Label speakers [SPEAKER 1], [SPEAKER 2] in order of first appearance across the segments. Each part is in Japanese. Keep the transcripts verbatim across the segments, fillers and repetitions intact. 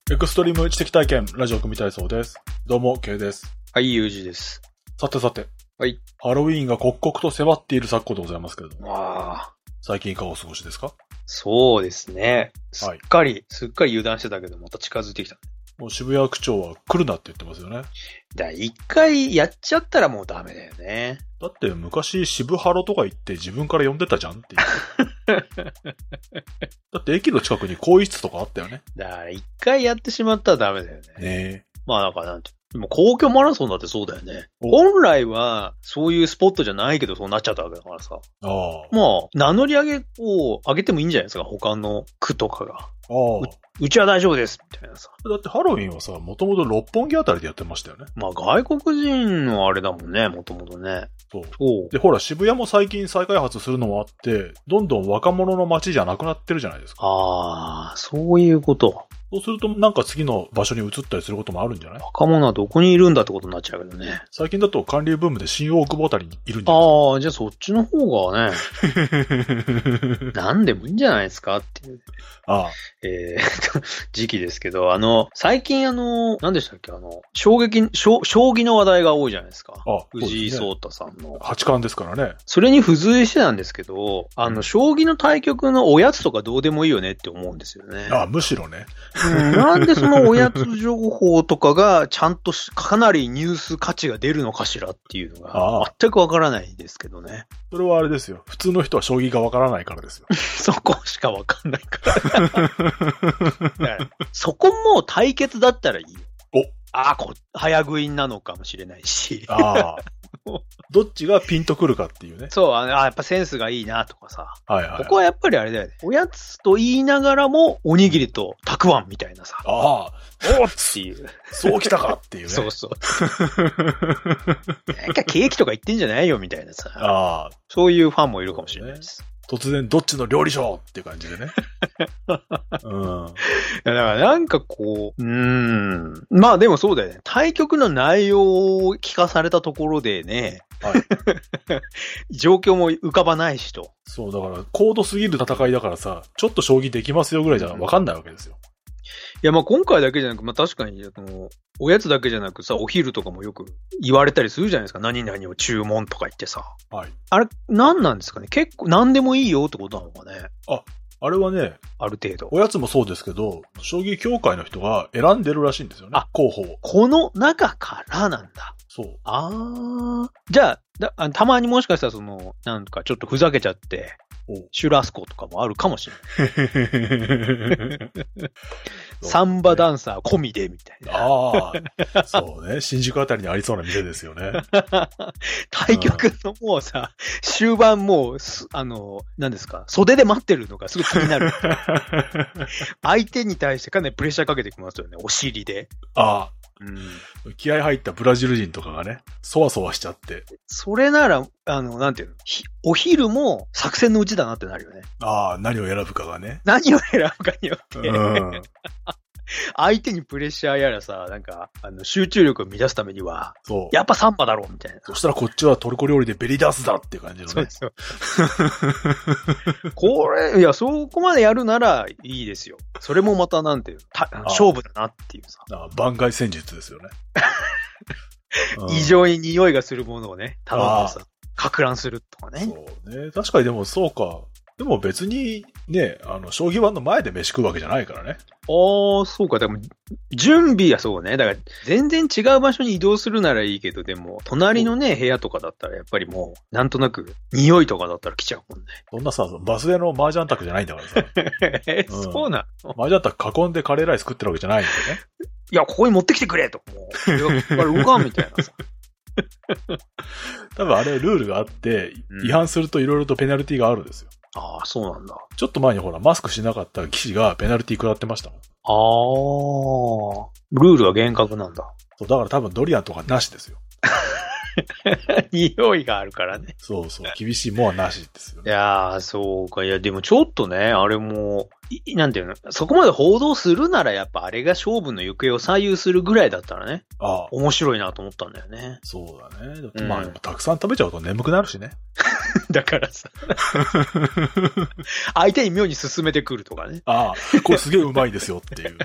[SPEAKER 1] エクストリーム知的体験、ラジオ組体操です。どうも、K です。
[SPEAKER 2] はい、ゆうじです。
[SPEAKER 1] さてさて。
[SPEAKER 2] はい。
[SPEAKER 1] ハロウィーンが刻々と迫っている昨今でございますけれども。
[SPEAKER 2] わあ。
[SPEAKER 1] 最近いかがお過ごしですか？
[SPEAKER 2] そうですね。すっかり、はい、すっかり油断してたけど、また近づいてきた。
[SPEAKER 1] もう渋谷区長は来るなって言ってますよね。
[SPEAKER 2] だから一回やっちゃったらもうダメだよね。
[SPEAKER 1] だって昔渋ハロとか言って自分から呼んでたじゃんっていう。だって駅の近くに更衣室とかあったよね。
[SPEAKER 2] だから一回やってしまったらダメだよね。
[SPEAKER 1] ねえ。
[SPEAKER 2] まあなんかなんて。でも皇居マラソンだってそうだよね。本来はそういうスポットじゃないけどそうなっちゃったわけだからさ。
[SPEAKER 1] ああ。
[SPEAKER 2] まあ、名乗り上げを上げてもいいんじゃないですか、他の区とかが。あ
[SPEAKER 1] あ。
[SPEAKER 2] うちは大丈夫ですみたいなさ。
[SPEAKER 1] だってハロウィンはさ、もともと六本木あたりでやってましたよね。
[SPEAKER 2] まあ外国人のあれだもんね、もともとね。
[SPEAKER 1] そう。そうで、ほら渋谷も最近再開発するのもあって、どんどん若者の街じゃなくなってるじゃないですか。
[SPEAKER 2] ああ、そういうこと。
[SPEAKER 1] そうするとなんか次の場所に移ったりすることもあるんじゃない？
[SPEAKER 2] 若者はどこにいるんだってことになっちゃうけどね。
[SPEAKER 1] 最近だと韓流ブームで新大久保あたりにいるんじゃないですか。
[SPEAKER 2] ああ、じゃあそっちの方がね。何でもいいんじゃないですかっていう。
[SPEAKER 1] ああ。
[SPEAKER 2] えー、時期ですけど、あの、最近あの、何でしたっけ、あの、衝撃、将棋の話題が多いじゃないですか。
[SPEAKER 1] ああ、
[SPEAKER 2] 藤井聡太さんの。
[SPEAKER 1] 八冠ですからね。
[SPEAKER 2] それに付随してなんですけど、あの、将棋の対局のおやつとかどうでもいいよねって思うんですよね。
[SPEAKER 1] ああ、むしろね。
[SPEAKER 2] うん、なんでそのおやつ情報とかがちゃんとかなりニュース価値が出るのかしらっていうのが全くわからないですけどね。
[SPEAKER 1] それはあれですよ。普通の人は将棋がわからないからですよ。
[SPEAKER 2] そこしかわかんないから。そこも対決だったらいいよ。
[SPEAKER 1] お
[SPEAKER 2] ああ、こ早食いなのかもしれないし。
[SPEAKER 1] ああ。どっちがピンとくるかっていうね。
[SPEAKER 2] そう、あやっぱセンスがいいなとかさ。
[SPEAKER 1] はいはい。
[SPEAKER 2] ここはやっぱりあれだよね。おやつと言いながらも、おにぎりとたくあんみたいなさ。
[SPEAKER 1] ああ。
[SPEAKER 2] おっっていう。
[SPEAKER 1] そうきたかっていうね。
[SPEAKER 2] そうそう。なんかケーキとか言ってんじゃないよみたいなさ。ああ。そういうファンもいるかもしれないです。
[SPEAKER 1] 突然どっちの料理賞っていう感じでね。うん。
[SPEAKER 2] だからなんかこう、うーん。まあでもそうだよね。対局の内容を聞かされたところでね。はい。状況も浮かばないしと。
[SPEAKER 1] そう、だから高度すぎる戦いだからさ、ちょっと将棋できますよぐらいじゃわかんないわけですよ。
[SPEAKER 2] いやまあ今回だけじゃなく、まあ確かに、あの、おやつだけじゃなくさ、お昼とかもよく言われたりするじゃないですか。何々を注文とか言ってさ。はい。あれ、何なんですかね？結構何でもいいよってことなのかね。
[SPEAKER 1] あ、あれはね、
[SPEAKER 2] ある程度。
[SPEAKER 1] おやつもそうですけど、将棋協会の人が選んでるらしいんですよね。あ、候補を。
[SPEAKER 2] この中からなんだ。
[SPEAKER 1] そう。
[SPEAKER 2] あー。じゃあ、だあたまにもしかしたらその、なんかちょっとふざけちゃって、シュラスコとかもあるかもしれない。サンバダンサー込みでみたいな。
[SPEAKER 1] ああ、そうね。新宿あたりにありそうな店ですよね。
[SPEAKER 2] 対局のもうさ、終盤もう、あの、何ですか、袖で待ってるのがすごい気になる。相手に対してかなりプレッシャーかけてきますよね、お尻で。
[SPEAKER 1] ああ。うん、気合入ったブラジル人とかがね、そわそわしちゃって。そ
[SPEAKER 2] れなら、あの、なんていうの、お昼も作戦のうちだなってなるよね。
[SPEAKER 1] ああ、何を選ぶかがね。
[SPEAKER 2] 何を選ぶかによって。うん、相手にプレッシャーやらさ、なんか、あの、集中力を乱すためには、そう。やっぱサンバだろうみたいな。
[SPEAKER 1] そしたらこっちはトルコ料理でベリダースだっていう感じのね。そうですよ。
[SPEAKER 2] これ、いや、そこまでやるならいいですよ。それもまたなんていう、た勝負だなっていうさ。
[SPEAKER 1] ああ、番外戦術ですよね。
[SPEAKER 2] 異常に匂いがするものをね、頼んでさ、か乱するとかね。
[SPEAKER 1] そうね。確かにでもそうか。でも別にね、あの、将棋盤の前で飯食うわけじゃないからね。
[SPEAKER 2] ああ、そうか。でも、準備はそうね。だから、全然違う場所に移動するならいいけど、でも、隣のね、部屋とかだったら、やっぱりもう、なんとなく、匂いとかだったら来ちゃうもんね。
[SPEAKER 1] そんなさ、バス停の麻雀卓じゃないんだからさ。
[SPEAKER 2] え、うん、そうなの？
[SPEAKER 1] 麻雀卓囲んでカレーライス食ってるわけじゃないんだよね。
[SPEAKER 2] いや、ここに持ってきてくれと。もう、いや、これ動かんみたいなさ。
[SPEAKER 1] 多分あれルールがあって、違反するといろいろとペナルティがあるんですよ。
[SPEAKER 2] ああ、そうなんだ。
[SPEAKER 1] ちょっと前にほら、マスクしなかった棋士がペナルティ食らってましたもん。
[SPEAKER 2] ああ、ルールは厳格なんだ。
[SPEAKER 1] そう、だから多分ドリアンとかなしですよ。
[SPEAKER 2] 匂いがあるからね。
[SPEAKER 1] そうそう、厳しいもんはなしですよね。
[SPEAKER 2] いやー、そうか。いや、でもちょっとね、あれも、なんていうの、そこまで報道するならやっぱあれが勝負の行方を左右するぐらいだったらね。ああ。面白いなと思ったんだよね。
[SPEAKER 1] そうだね。だってまあ、うん、たくさん食べちゃうと眠くなるしね。
[SPEAKER 2] だからさ。相手に妙に進めてくるとかね。
[SPEAKER 1] ああ、これすげえうまいですよっていう。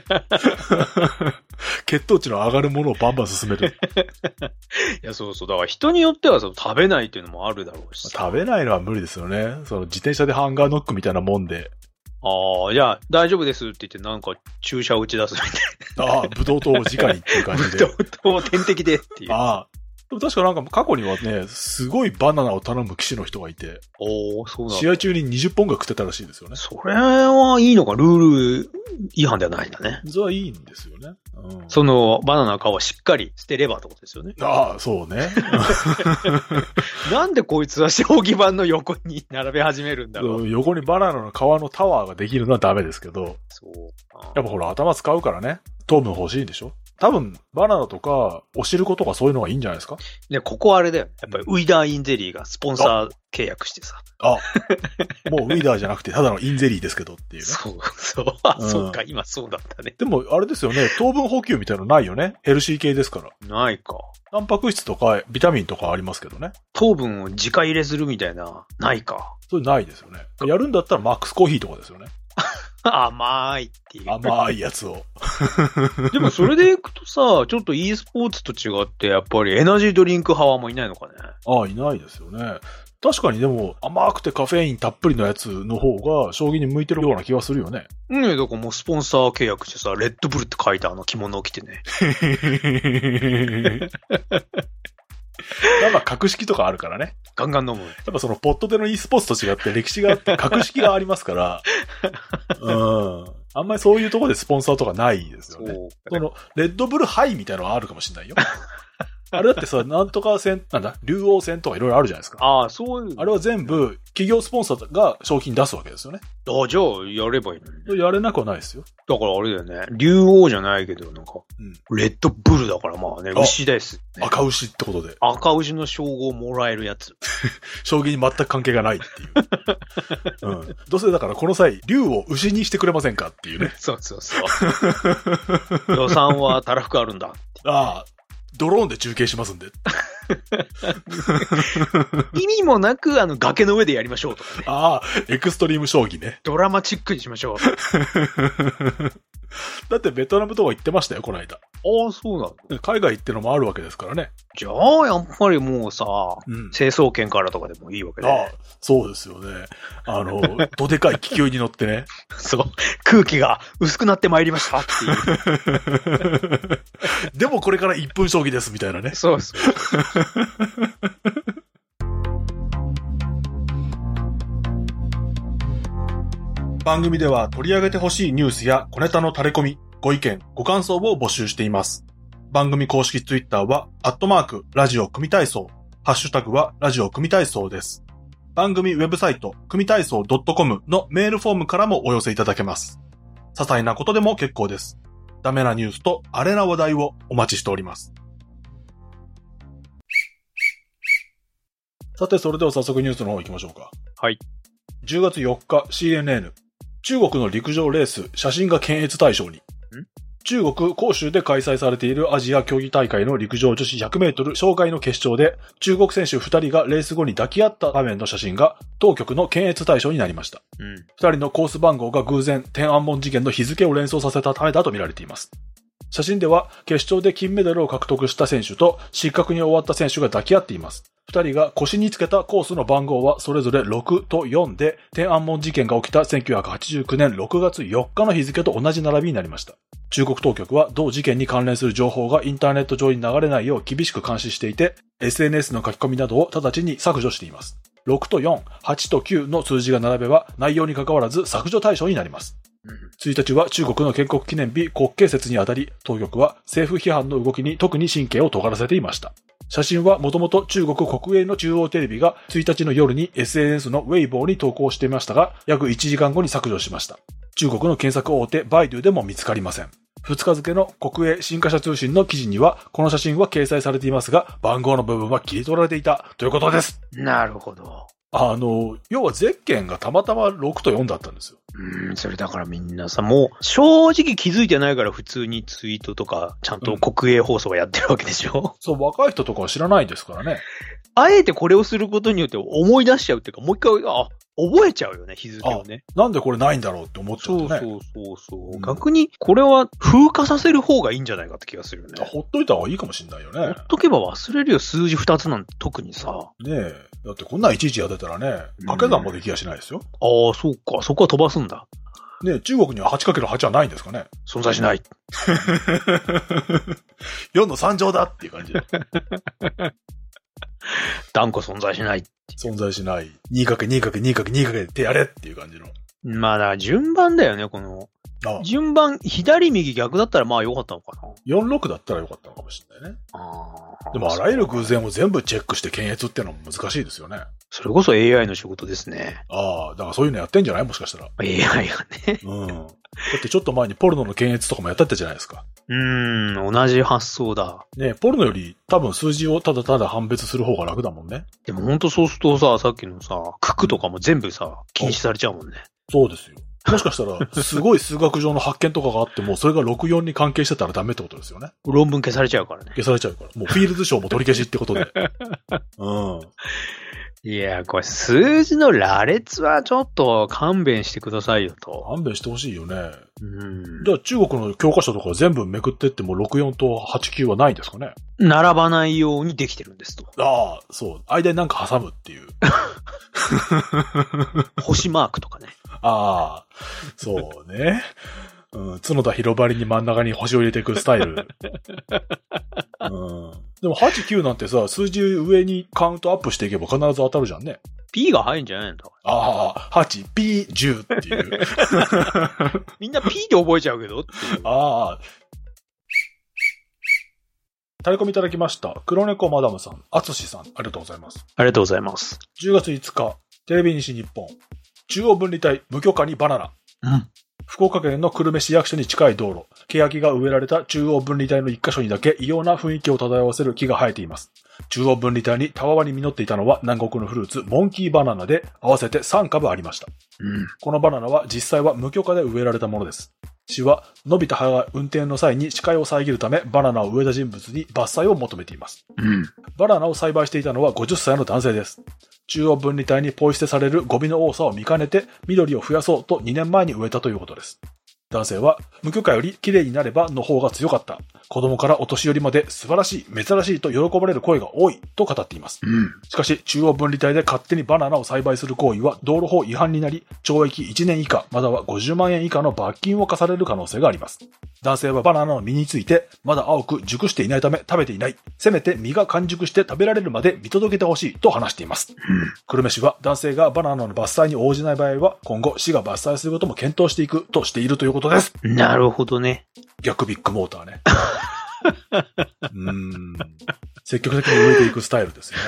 [SPEAKER 1] 血糖値の上がるものをバンバン進める。
[SPEAKER 2] いや、そうそう。だから人によってはその食べないっていうのもあるだろうし。
[SPEAKER 1] 食べないのは無理ですよね。その自転車でハンガーノックみたいなもんで。
[SPEAKER 2] ああ、じゃあ大丈夫ですって言ってなんか注射を打ち出すみたいな。
[SPEAKER 1] ああ、ブドウ糖を直にっていう感じで。
[SPEAKER 2] ブドウ糖を点滴でっていう。
[SPEAKER 1] ああ。でも確かなんか過去にはね、すごいバナナを頼む騎士の人がいて。
[SPEAKER 2] おー、そうなんだ。
[SPEAKER 1] 試合中ににじゅっぽんが食ってたらしいですよね。
[SPEAKER 2] それはいいのか、ルール違反ではないんだね。
[SPEAKER 1] それはいいんですよね。うん、
[SPEAKER 2] そのバナナの皮をしっかり捨てればってことですよね。
[SPEAKER 1] ああ、そうね。
[SPEAKER 2] なんでこいつは将棋盤の横に並べ始めるんだろう。
[SPEAKER 1] 横にバナナの皮のタワーができるのはダメですけど。
[SPEAKER 2] そうか。
[SPEAKER 1] やっぱほら頭使うからね。糖分欲しいんでしょ。多分、バナナとか、お汁粉とかそういうのがいいんじゃないですか。
[SPEAKER 2] ね、ここあれだよ。やっぱりウィダーインゼリーがスポンサー契約してさ。
[SPEAKER 1] あ、もうウィダーじゃなくて、ただのインゼリーですけどっていうね。
[SPEAKER 2] そう、そう。あ、うん、そうか、今そうだったね。
[SPEAKER 1] でも、あれですよね、糖分補給みたいなのないよね。ヘルシー系ですから。
[SPEAKER 2] ないか。
[SPEAKER 1] タンパク質とか、ビタミンとかありますけどね。
[SPEAKER 2] 糖分を直入れするみたいな、ないか。
[SPEAKER 1] それないですよね。やるんだったらマックスコーヒーとかですよね。
[SPEAKER 2] 甘いっていう。
[SPEAKER 1] 甘いやつを。
[SPEAKER 2] でもそれでいくとさ、ちょっと e スポーツと違って、やっぱりエナジードリンク派はもういないのかね。
[SPEAKER 1] ああ、いないですよね。確かにでも甘くてカフェインたっぷりのやつの方が将棋に向いてるような気がするよね。
[SPEAKER 2] ねえ、だからもうスポンサー契約してさ、レッドブルって書いたあの着物を着てね。
[SPEAKER 1] なんか格式とかあるからね。
[SPEAKER 2] ガンガン飲む。
[SPEAKER 1] やっぱそのポットでの e スポーツと違って歴史があって格式がありますから、うん。あんまりそういうところでスポンサーとかないですよね。そう。その、レッドブルハイみたいなのはあるかもしれないよ。あれだってさ、なんとか戦、なんだ、竜王戦とかいろいろあるじゃないですか。
[SPEAKER 2] ああ、そういう。
[SPEAKER 1] あれは全部、企業スポンサーが商品出すわけですよね。
[SPEAKER 2] ああ、じゃあ、やればいいのに、ね。
[SPEAKER 1] やれなくはないですよ。
[SPEAKER 2] だからあれだよね。竜王じゃないけど、なんか、うん、レッドブルだからまあね、牛です、ね。
[SPEAKER 1] 赤牛ってことで。
[SPEAKER 2] 赤牛の称号をもらえるやつ。
[SPEAKER 1] 将棋に全く関係がないっていう。うん。どうせだからこの際、竜を牛にしてくれませんかっていうね。
[SPEAKER 2] そうそうそう。予算はたらふくあるんだって。
[SPEAKER 1] ああ。ドローンで中継しますんで。
[SPEAKER 2] 意味もなく、あの、崖の上でやりましょうとかね。
[SPEAKER 1] ああ、エクストリーム将棋ね。
[SPEAKER 2] ドラマチックにしましょう。
[SPEAKER 1] だってベトナムとか行ってましたよ、この間。あ
[SPEAKER 2] あ、そうなの。
[SPEAKER 1] 海外行ってのもあるわけですからね。
[SPEAKER 2] じゃあ、やっぱりもうさ、うん、成層圏からとかでもいいわけで、ね。
[SPEAKER 1] ああ、そうですよね。あの、どでかい気球に乗ってね。
[SPEAKER 2] そう。空気が薄くなってまいりましたっていう。
[SPEAKER 1] でもこれからいっぷん将棋ですみたいなね。
[SPEAKER 2] そうそう。
[SPEAKER 1] 番組では取り上げてほしいニュースや小ネタの垂れ込み、ご意見、ご感想を募集しています。番組公式ツイッターは、アットマーク、ラジオ組体操。ハッシュタグは、ラジオ組体操です。番組ウェブサイト、組体操 .com のメールフォームからもお寄せいただけます。些細なことでも結構です。ダメなニュースとアレな話題をお待ちしております。さて、それでは早速ニュースの方行きましょうか。
[SPEAKER 2] はい。
[SPEAKER 1] じゅうがつよっか シーエヌエヌ。中国の陸上レース、写真が検閲対象に。ん中国・広州で開催されているアジア競技大会の陸上女子ひゃくメートル障害の決勝で、中国選手ふたりがレース後に抱き合った場面の写真が当局の検閲対象になりました。うん、ふたりのコース番号が偶然、天安門事件の日付を連想させたためだと見られています。写真では、決勝で金メダルを獲得した選手と失格に終わった選手が抱き合っています。二人が腰につけたコースの番号はそれぞれろくとよんで、天安門事件が起きたせんきゅうひゃくはちじゅうきゅうねんろくがつよっかの日付と同じ並びになりました。中国当局は同事件に関連する情報がインターネット上に流れないよう厳しく監視していて、エスエヌエス の書き込みなどを直ちに削除しています。ろくとよん、はちときゅうの数字が並べば内容に関わらず削除対象になります。ついたちは中国の建国記念日国慶節にあたり、当局は政府批判の動きに特に神経を尖らせていました。写真はもともと中国国営の中央テレビがついたちの夜に エスエヌエス のウェイボーに投稿していましたが、約いちじかんごに削除しました。中国の検索大手バイドゥでも見つかりません。ふつか付の国営新華社通信の記事には、この写真は掲載されていますが、番号の部分は切り取られていたということです。
[SPEAKER 2] なるほど。
[SPEAKER 1] あの、要はゼッケンがたまたまろくとよんだったんですよ。
[SPEAKER 2] うん、それだからみんなさ、もう正直気づいてないから普通にツイートとか、ちゃんと国営放送はやってるわけでしょ、うん、
[SPEAKER 1] そう、若い人とかは知らないですからね。
[SPEAKER 2] あえてこれをすることによって思い出しちゃうっていうか、もう一回、あ、覚えちゃうよね、日付をね。
[SPEAKER 1] なんでこれないんだろうって思っちゃうね。
[SPEAKER 2] そうそうそうそう、うん。逆に、これは風化させる方がいいんじゃないかって気がするよね。
[SPEAKER 1] ほっといた方がいいかもしれないよね。
[SPEAKER 2] ほっとけば忘れるよ、数字二つなんて特にさ。
[SPEAKER 1] ねえ。だってこんなんいちいちやってたらね、掛け算もできやしないですよ。
[SPEAKER 2] うん、ああ、そうか。そこは飛ばすんだ。
[SPEAKER 1] ねえ、中国には はちかけるはち はないんですかね。
[SPEAKER 2] 存在しない。
[SPEAKER 1] よんのさん乗だっていう感じ。
[SPEAKER 2] 断固存在しない。
[SPEAKER 1] 存在しない。にかけるにかけるにかけるにかけてやれっていう感じの。
[SPEAKER 2] まあだから順番だよね、この。ああ順番、左右逆だったらまあ良かったのかな。
[SPEAKER 1] よんろくだったら良かったのかもしれないね。ああ。でもあらゆる偶然を全部チェックして検閲っていうのも難しいですよね。
[SPEAKER 2] それこそ エーアイ の仕事ですね。
[SPEAKER 1] ああ、だからそういうのやってんじゃないもしかしたら。
[SPEAKER 2] エーアイ がね。
[SPEAKER 1] うん。だってちょっと前にポルノの検閲とかもやってたじゃないですか。
[SPEAKER 2] うーん、同じ発想だ。
[SPEAKER 1] ね、ポルノより多分数字をただただ判別する方が楽だもんね。
[SPEAKER 2] でもほんとそうするとさ、さっきのさ、九九とかも全部さ、禁止されちゃうもんね。
[SPEAKER 1] そうですよ。もしかしたら、すごい数学上の発見とかがあっても、それがろくよんに関係してたらダメってことですよね。
[SPEAKER 2] 論文消されちゃうからね。
[SPEAKER 1] 消されちゃうから。もうフィールズ賞も取り消しってことで。うん。
[SPEAKER 2] いや、これ数字の羅列はちょっと勘弁してくださいよと。
[SPEAKER 1] 勘弁してほしいよね。
[SPEAKER 2] うん。
[SPEAKER 1] じゃあ中国の教科書とか全部めくってってもろくよんとはちきゅうはないんですかね。
[SPEAKER 2] 並ばないようにできてるんですと。
[SPEAKER 1] ああ、そう。間になんか挟むっていう。
[SPEAKER 2] 星マークとかね。
[SPEAKER 1] ああ、そうね。うん、角田広張りに真ん中に星を入れていくスタイル。うん、でもはち、きゅうなんてさ、数字上にカウントアップしていけば必ず当たるじゃんね。
[SPEAKER 2] P が入るんじゃないんだ。
[SPEAKER 1] ああ、はち、ピー、じゅうっていう。
[SPEAKER 2] みんな P で覚えちゃうけどっていう。
[SPEAKER 1] ああ。タレコミいただきました。黒猫マダムさん、あつしさん、ありがとうございます。
[SPEAKER 2] ありがとうございます。
[SPEAKER 1] じゅうがついつか、テレビ西日本、中央分離帯、無許可にバナナ。
[SPEAKER 2] うん。
[SPEAKER 1] 福岡県の久留米市役所に近い道路、欅が植えられた中央分離帯の一箇所にだけ異様な雰囲気を漂わせる木が生えています。中央分離帯にたわわに実っていたのは南国のフルーツ、モンキーバナナで合わせてさんかぶありました。
[SPEAKER 2] うん、
[SPEAKER 1] このバナナは実際は無許可で植えられたものです。市は伸びた葉が運転の際に視界を遮るためバナナを植えた人物に伐採を求めています。
[SPEAKER 2] うん、
[SPEAKER 1] バナナを栽培していたのはごじゅっさいの男性です。中央分離帯にポイ捨てされるゴミの多さを見かねて緑を増やそうとにねんまえに植えたということです。男性は無許可より綺麗になればの方が強かった。子供からお年寄りまで素晴らしい、珍しいと喜ばれる声が多いと語っています。
[SPEAKER 2] うん、
[SPEAKER 1] しかし中央分離帯で勝手にバナナを栽培する行為は道路法違反になり、懲役いちねん以下またはごじゅうまんえん以下の罰金を課される可能性があります。男性はバナナの実についてまだ青く熟していないため食べていない。せめて実が完熟して食べられるまで見届けてほしいと話しています。
[SPEAKER 2] うん、
[SPEAKER 1] 久留米市は男性がバナナの伐採に応じない場合は今後市が伐採することも検討していくとしているということです。
[SPEAKER 2] なるほどね。
[SPEAKER 1] 逆ビッグモーターね。うーん。積極的に植えていくスタイルですね。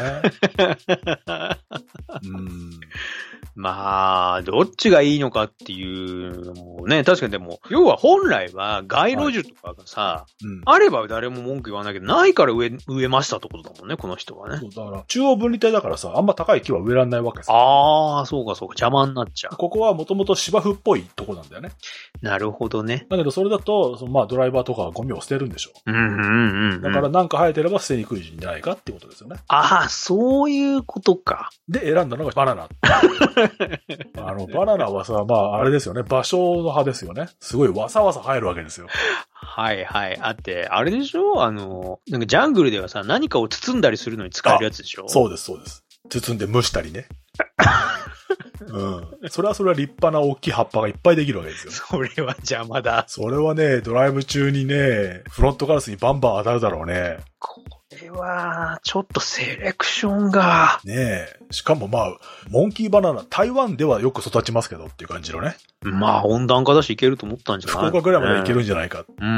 [SPEAKER 1] うーん。
[SPEAKER 2] まあ、どっちがいいのかっていうのもね、確かにでも、要は本来は街路樹とかがさ、はいうん、あれば誰も文句言わないけど、ないから植え、植えましたってことだもんね、この人はね。
[SPEAKER 1] そうだから、中央分離帯だからさ、あんま高い木は植えられないわけさ。
[SPEAKER 2] ああ、そうかそうか、邪魔になっちゃう。
[SPEAKER 1] ここはもともと芝生っぽいとこなんだよね。
[SPEAKER 2] なるほどね。
[SPEAKER 1] だけどそれだと、そのまあドライバーとかゴミを捨てるんでしょう。
[SPEAKER 2] うんうんうん、うん。
[SPEAKER 1] だからなんか生えてれば捨てにくいんじゃないかってことですよね。
[SPEAKER 2] ああ、そういうことか。
[SPEAKER 1] で、選んだのがバナナ。あの、バナナはさ、まあ、あれですよね。芭蕉の葉ですよね。すごいわさわさ生えるわけですよ。
[SPEAKER 2] はいはい。あって、あれでしょあの、なんかジャングルではさ、何かを包んだりするのに使えるやつでしょ
[SPEAKER 1] そうです、そうです。包んで蒸したりね。うん。それはそれは立派な大きい葉っぱがいっぱいできるわけですよ。
[SPEAKER 2] それは邪魔だ。
[SPEAKER 1] それはね、ドライブ中にね、フロントガラスにバンバン当たるだろうね。
[SPEAKER 2] これは、ちょっとセレクションが。
[SPEAKER 1] ねえ。しかもまあ、モンキーバナナ、台湾ではよく育ちますけどっていう感じのね。
[SPEAKER 2] まあ、温暖化だしいけると思ったんじゃない
[SPEAKER 1] 福岡ぐらいまでいけるんじゃないか。
[SPEAKER 2] うん。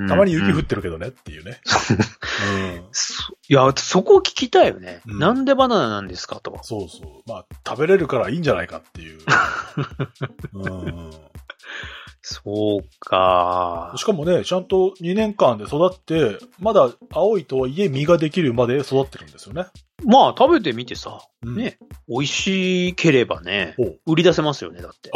[SPEAKER 1] たまに雪降ってるけどねっていうね。
[SPEAKER 2] うん、いや、そこを聞きたいよね、うん。なんでバナナなんですかと。
[SPEAKER 1] そうそう。まあ、食べれるからいいんじゃないかっていう。うん
[SPEAKER 2] そうか。
[SPEAKER 1] しかもね、ちゃんとにねんかんで育って、まだ青いとはいえ実ができるまで育ってるんですよね。
[SPEAKER 2] まあ食べてみてさ、
[SPEAKER 1] うん、
[SPEAKER 2] ね、美味しければね、売り出せますよね、だって。
[SPEAKER 1] あ、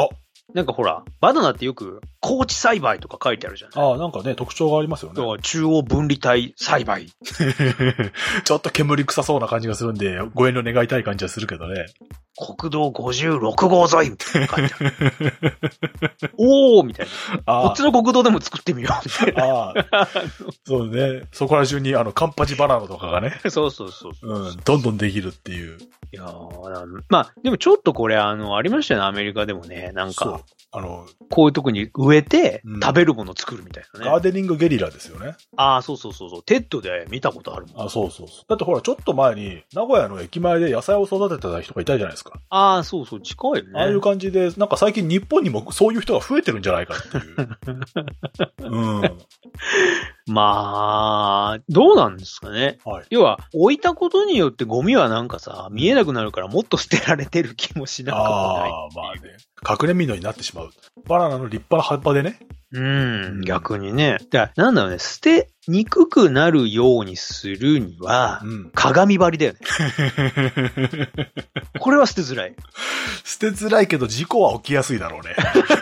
[SPEAKER 2] なんかほら、バナナってよく、高地栽培とか書いてあるじゃない。
[SPEAKER 1] ああ、なんかね、特徴がありますよね。
[SPEAKER 2] 中央分離帯栽培。
[SPEAKER 1] ちょっと煙臭そうな感じがするんで、ご遠慮願いたい感じはするけどね。
[SPEAKER 2] 国道ごじゅうろくごう沿いみたいな書いてある。おーみたいな。こっちの国道でも作ってみようみたいな。
[SPEAKER 1] ああ。そうね。そこら中にあの、カンパチバナナとかがね。
[SPEAKER 2] そうそうそうそう。
[SPEAKER 1] うん。どんどんできるっていう。
[SPEAKER 2] いやー、まあ、でもちょっとこれあの、ありましたよね、アメリカでもね。なんか、
[SPEAKER 1] あの、
[SPEAKER 2] こういうとこに植えて、食べるものを作るみたいなね。
[SPEAKER 1] ガーデニングゲリラですよね。
[SPEAKER 2] ああ、そうそうそうそう。テッドで見たことあるもん。
[SPEAKER 1] あ、そうそうそう。だってほら、ちょっと前に、名古屋の駅前で野菜を育ててた人がいたじゃないですか。
[SPEAKER 2] ああ、そうそう、近いよね。
[SPEAKER 1] ああいう感じで、なんか最近日本にもそういう人が増えてるんじゃないかっていう。うん。
[SPEAKER 2] まあ、どうなんですかね。
[SPEAKER 1] はい。
[SPEAKER 2] 要は、置いたことによってゴミはなんかさ、見えなくなるからもっと捨てられてる気もしなくもない。
[SPEAKER 1] ああ、まあね。隠れ蓑になってしまう。バナナの立派な葉っぱでね。
[SPEAKER 2] うん、逆にね。だからなんだろうね、捨てにくくなるようにするには、うん、鏡張りだよね。これは捨てづらい。
[SPEAKER 1] 捨てづらいけど事故は起きやすいだろうね。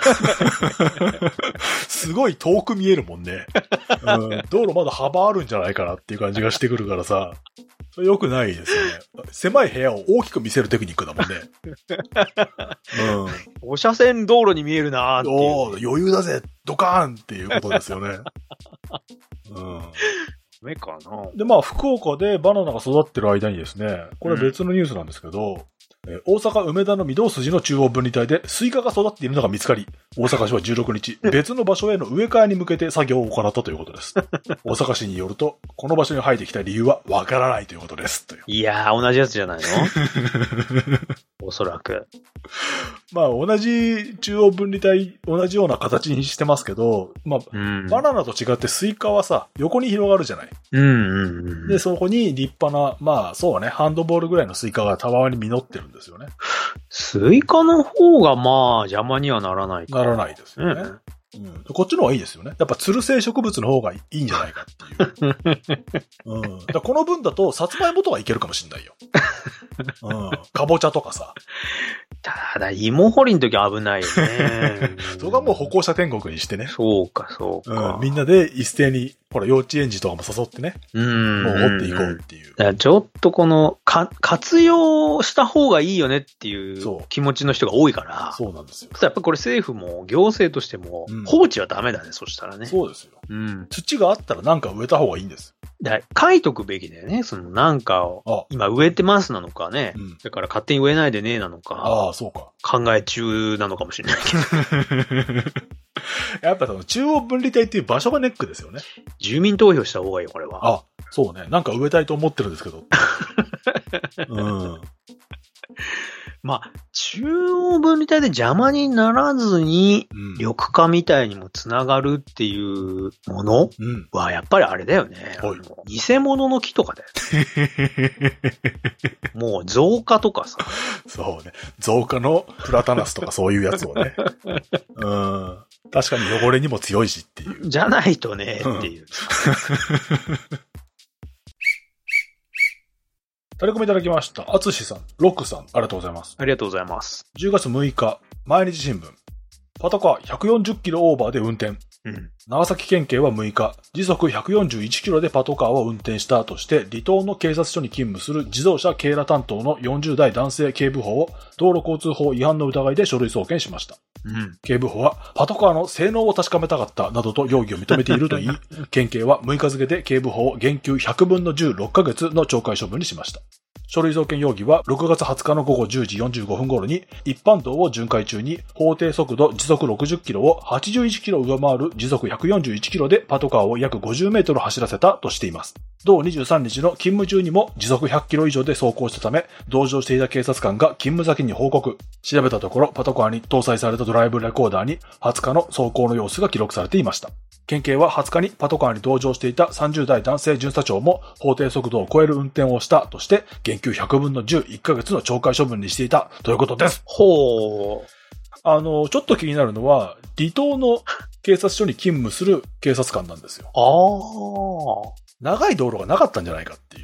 [SPEAKER 1] すごい遠く見えるもんね、うん。道路まだ幅あるんじゃないかなっていう感じがしてくるからさ。それ良くないですよね。狭い部屋を大きく見せるテクニックだもんね。
[SPEAKER 2] うん。お車線道路に見えるなーっていう。
[SPEAKER 1] おー、余裕だぜドカーンっていうことですよね。うん。
[SPEAKER 2] ダメかな。
[SPEAKER 1] で、まあ、福岡でバナナが育ってる間にですね、これは別のニュースなんですけど、うんえー、大阪梅田の御堂筋の中央分離帯でスイカが育っているのが見つかり、大阪市はじゅうろくにち、別の場所への植え替えに向けて作業を行ったということです。大阪市によると、この場所に生えてきた理由はわからないということです。という。
[SPEAKER 2] いやー、同じやつじゃないのおそらく。
[SPEAKER 1] まあ、同じ中央分離帯、同じような形にしてますけど、まあ、うん、バナナと違ってスイカはさ、横に広がるじゃない。
[SPEAKER 2] うんうんうん、
[SPEAKER 1] で、そこに立派な、まあ、そうね、ハンドボールぐらいのスイカがたまに実ってるんですよね。
[SPEAKER 2] スイカの方がまあ邪魔にはならないか。
[SPEAKER 1] ならないですよね。うんうん、こっちの方がいいですよね。やっぱつる性植物の方がいいんじゃないかっていう。うん、だこの分だと、さつまいもとかいけるかもしんないよ。うん、かぼちゃとかさ。
[SPEAKER 2] ただ、芋掘りの時危ないよね。
[SPEAKER 1] そこはもう歩行者天国にしてね。
[SPEAKER 2] そうか、そうか、
[SPEAKER 1] うん。みんなで一斉に、ほら、幼稚園児とかも誘ってね。うん。もう掘っていこうっていう。
[SPEAKER 2] だからちょっとこの、か、活用した方がいいよねっていう気持ちの人が多いから。
[SPEAKER 1] そうなんですよ。
[SPEAKER 2] やっぱこれ政府も行政としても、放置はダメだね、うん、そしたらね。
[SPEAKER 1] そうですよ。うん。土があったらなんか植えた方がいいんです。
[SPEAKER 2] だ書いとくべきだよね。そのなんかを、今植えてますなのかね。うん、だから勝手に植えないでねなのか。
[SPEAKER 1] ああ、そうか。
[SPEAKER 2] 考え中なのかもしれないけど。
[SPEAKER 1] やっぱその中央分離帯っていう場所がネックですよね。
[SPEAKER 2] 住民投票した方がいいよ、これは。
[SPEAKER 1] あ、そうね。なんか植えたいと思ってるんですけど。うん。
[SPEAKER 2] まあ、中央分離帯で邪魔にならずに、緑化みたいにもつながるっていうものは、やっぱりあれだよね。うん、偽物の木とかだよね。もう増加とかさ。
[SPEAKER 1] そうね。増加のプラタナスとかそういうやつをね。うん。確かに汚れにも強いしっていう。
[SPEAKER 2] じゃないとね、っていう。うん
[SPEAKER 1] タレコミいただきました。あつしさん、ロックさん、ありがとうございます。
[SPEAKER 2] ありがとうございます。
[SPEAKER 1] じゅうがつむいか、毎日新聞。パトカーひゃくよんじゅっキロオーバーで運転。うん、長崎県警はむいか、時速ひゃくよんじゅういちキロでパトカーを運転したとして、離島の警察署に勤務する自動車警ら担当のよんじゅうだい男性警部補を道路交通法違反の疑いで書類送検しました。うん、警部補はパトカーの性能を確かめたかったなどと容疑を認めているといい、県警はむいか付で警部補を減給ひゃくぶんのじゅうろっかげつの懲戒処分にしました。書類送検容疑はろくがつはつかのごごじゅうじよんじゅうごふん頃に一般道を巡回中に法定速度時速ろくじゅっキロをはちじゅういちキロ上回る時速ひゃくよんじゅういちキロでパトカーを約ごじゅうメートル走らせたとしています。同にじゅうさんにちの勤務中にも時速ひゃっキロ以上で走行したため、同乗していた警察官が勤務先に報告。調べたところ、パトカーに搭載されたドライブレコーダーにはつかの走行の様子が記録されていました。県警ははつかにパトカーに同乗していたさんじゅうだい男性巡査長も法定速度を超える運転をしたとして、減給ひゃくぶんのじゅういっかげつの懲戒処分にしていたということです。
[SPEAKER 2] ほう。
[SPEAKER 1] あの、ちょっと気になるのは、離島の警察署に勤務する警察官なんですよ。
[SPEAKER 2] ああ。
[SPEAKER 1] 長い道路がなかったんじゃないかっていう。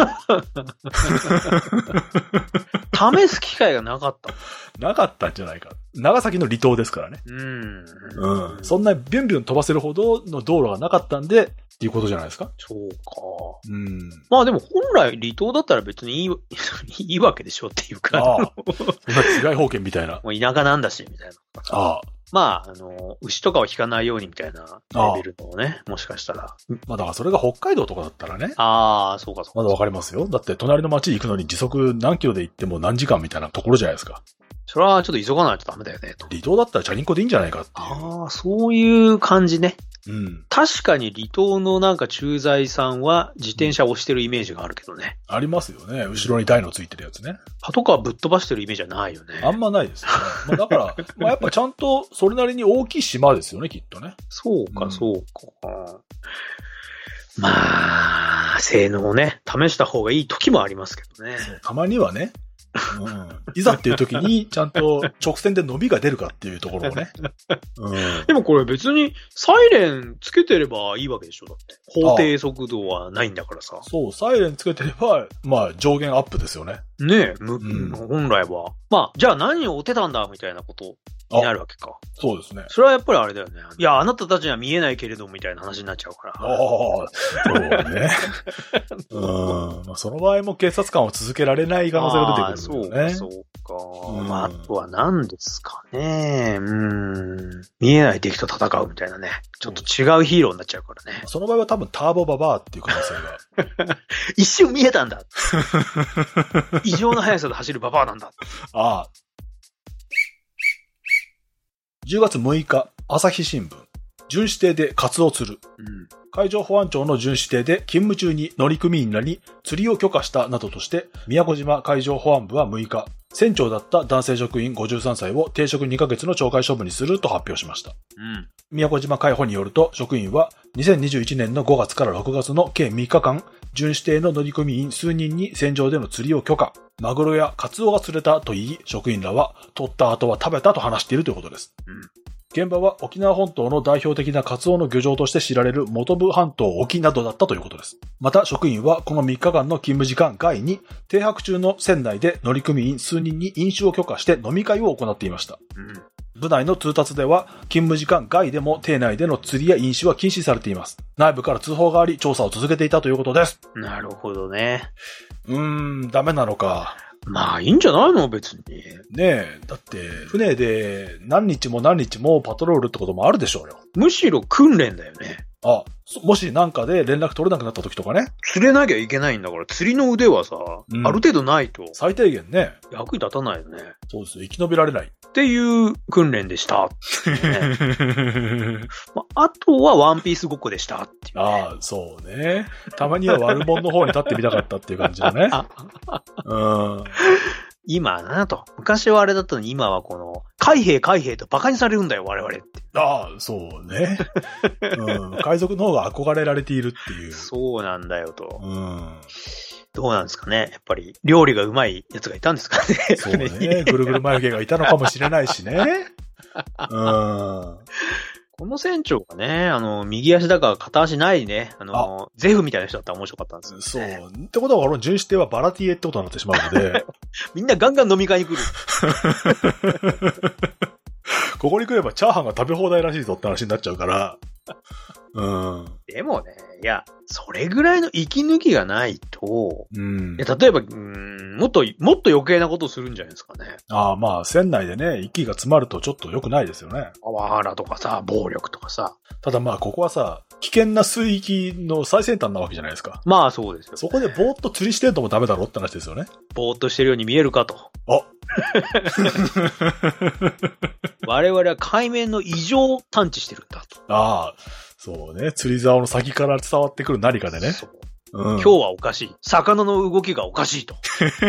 [SPEAKER 2] 試す機会がなかった。
[SPEAKER 1] なかったんじゃないか。長崎の離島ですからね。
[SPEAKER 2] うん。
[SPEAKER 1] うん。そんなビュンビュン飛ばせるほどの道路がなかったんで、っていうことじゃないですか。
[SPEAKER 2] そうか。
[SPEAKER 1] うん。
[SPEAKER 2] まあでも本来離島だったら別にいい、いいわけでしょっていうか。
[SPEAKER 1] ああ。つがい保険みたいな。
[SPEAKER 2] もう田舎なんだし、みたいな。
[SPEAKER 1] ああ。
[SPEAKER 2] まあ、あの、牛とかを引かないようにみたいなレベルのね、もしかしたら。
[SPEAKER 1] まあだからそれが北海道とかだったらね。
[SPEAKER 2] ああ、そうかそうか。
[SPEAKER 1] まだわかりますよ。だって隣の町行くのに時速何キロで行っても何時間みたいなところじゃないですか。
[SPEAKER 2] それはちょっと急がないとダメだよね、と。
[SPEAKER 1] 離島だったらチャリンコでいいんじゃないかっていう。
[SPEAKER 2] ああ、そういう感じね。
[SPEAKER 1] うん。
[SPEAKER 2] 確かに離島のなんか駐在さんは自転車を押してるイメージがあるけどね。
[SPEAKER 1] ありますよね。後ろに台のついてるやつね。
[SPEAKER 2] パトカーぶっ飛ばしてるイメージはないよね。
[SPEAKER 1] あんまないですよね。まあだから、まあやっぱちゃんとそれなりに大きい島ですよね、きっとね。
[SPEAKER 2] そうか、そうか。まあ、性能をね、試した方がいい時もありますけどね。
[SPEAKER 1] たまにはね。うん、いざっていう時にちゃんと直線で伸びが出るかっていうところをね、うん、
[SPEAKER 2] でもこれ別にサイレンつけてればいいわけでしょだって法定速度はないんだからさ。
[SPEAKER 1] そうサイレンつけてればまあ上限アップですよね。
[SPEAKER 2] ねえ、む、うん、本来はまあじゃあ何を追ってたんだみたいなことになるわけか。
[SPEAKER 1] そうですね。
[SPEAKER 2] それはやっぱりあれだよね。いやあなたたちには見えないけれどみたいな話になっちゃうから。
[SPEAKER 1] ああそうね。うんまあ、その場合も警察官を続けられない可能性が出てくるんだよね。
[SPEAKER 2] そうかそうか。うん、まああとは何ですかね。うん。見えない敵と戦うみたいなね。ちょっと違うヒーローになっちゃうからね。
[SPEAKER 1] その場合は多分ターボババアっていう可能性が。
[SPEAKER 2] 一瞬見えたんだ。異常な速さで走るババアなんだ。
[SPEAKER 1] ああ。じゅうがつむいか、朝日新聞。巡視艇でカツオを釣る。うん、海上保安庁の巡視艇で勤務中に乗組員らに釣りを許可したなどとして、宮古島海上保安部はむいか、船長だった男性職員ごじゅうさんさいを停職にかげつの懲戒処分にすると発表しました。うん、宮古島海保によると、職員はにせんにじゅういちねんのごがつからろくがつの計みっかかん、巡視艇の乗組員数人に船上での釣りを許可。マグロやカツオが釣れたと言い、職員らは取った後は食べたと話しているということです。うん、現場は沖縄本島の代表的なカツオの漁場として知られる本部半島沖などだったということです。また職員はこのみっかかんの勤務時間外に停泊中の船内で乗組員数人に飲酒を許可して飲み会を行っていました。うん部内の通達では、勤務時間外でも艇内での釣りや飲酒は禁止されています。内部から通報があり、調査を続けていたということです。
[SPEAKER 2] なるほどね。
[SPEAKER 1] うーん、ダメなのか。
[SPEAKER 2] まあ、いいんじゃないの別に。
[SPEAKER 1] ねえ、だって、船で何日も何日もパトロールってこともあるでしょうよ。
[SPEAKER 2] むしろ訓練だよね。
[SPEAKER 1] あ、もしなんかで連絡取れなくなった時とかね。
[SPEAKER 2] 釣れなきゃいけないんだから、釣りの腕はさ、うん、ある程度ないと。
[SPEAKER 1] 最低限ね。
[SPEAKER 2] 役に立たないよね。
[SPEAKER 1] そうですよ。生き延びられない。
[SPEAKER 2] っていう訓練でした。ねまあ、あとはワンピースごっこでしたっていう、ね。あ
[SPEAKER 1] あ、そうね。たまには悪者の方に立ってみたかったっていう感じだね。うん、
[SPEAKER 2] 今なと。昔はあれだったのに今はこの、海兵海兵と馬鹿にされるんだよ我々って。
[SPEAKER 1] ああ、そうね。うん、海賊の方が憧れられているっていう。
[SPEAKER 2] そうなんだよと。
[SPEAKER 1] うん
[SPEAKER 2] どうなんですかねやっぱり、料理がうまいやつがいたんですかね
[SPEAKER 1] そうね。ぐるぐる眉毛がいたのかもしれないしね。うん。
[SPEAKER 2] この船長がね、あの、右足だから片足ないね、あの、あゼフみたいな人だったら面白かったんですよ、ね。
[SPEAKER 1] そう。ってことは、この巡視艇はバラティエってことになってしまうので。
[SPEAKER 2] みんなガンガン飲み会に来る。
[SPEAKER 1] ここに来ればチャーハンが食べ放題らしいぞって話になっちゃうから。うん。
[SPEAKER 2] でもね、いや、それぐらいの息抜きがないと、うん、いや例えば、うん、もっと、もっと余計なことをするんじゃないですかね。
[SPEAKER 1] ああ、まあ、船内でね、息が詰まるとちょっと良くないですよね。
[SPEAKER 2] パワハラとかさ、暴力とかさ。
[SPEAKER 1] ただまあ、ここはさ、危険な水域の最先端なわけじゃないですか。
[SPEAKER 2] まあ、そうですよ、ね。
[SPEAKER 1] そこでぼーっと釣りしてんのもダメだろって話ですよね。
[SPEAKER 2] ぼーっとしてるように見えるかと。
[SPEAKER 1] あ
[SPEAKER 2] 我々は海面の異常を探知してるんだと。
[SPEAKER 1] ああ、そうね。釣り竿の先から伝わってくる何かでね。そう。
[SPEAKER 2] うん、今日はおかしい。魚の動きがおかしいと。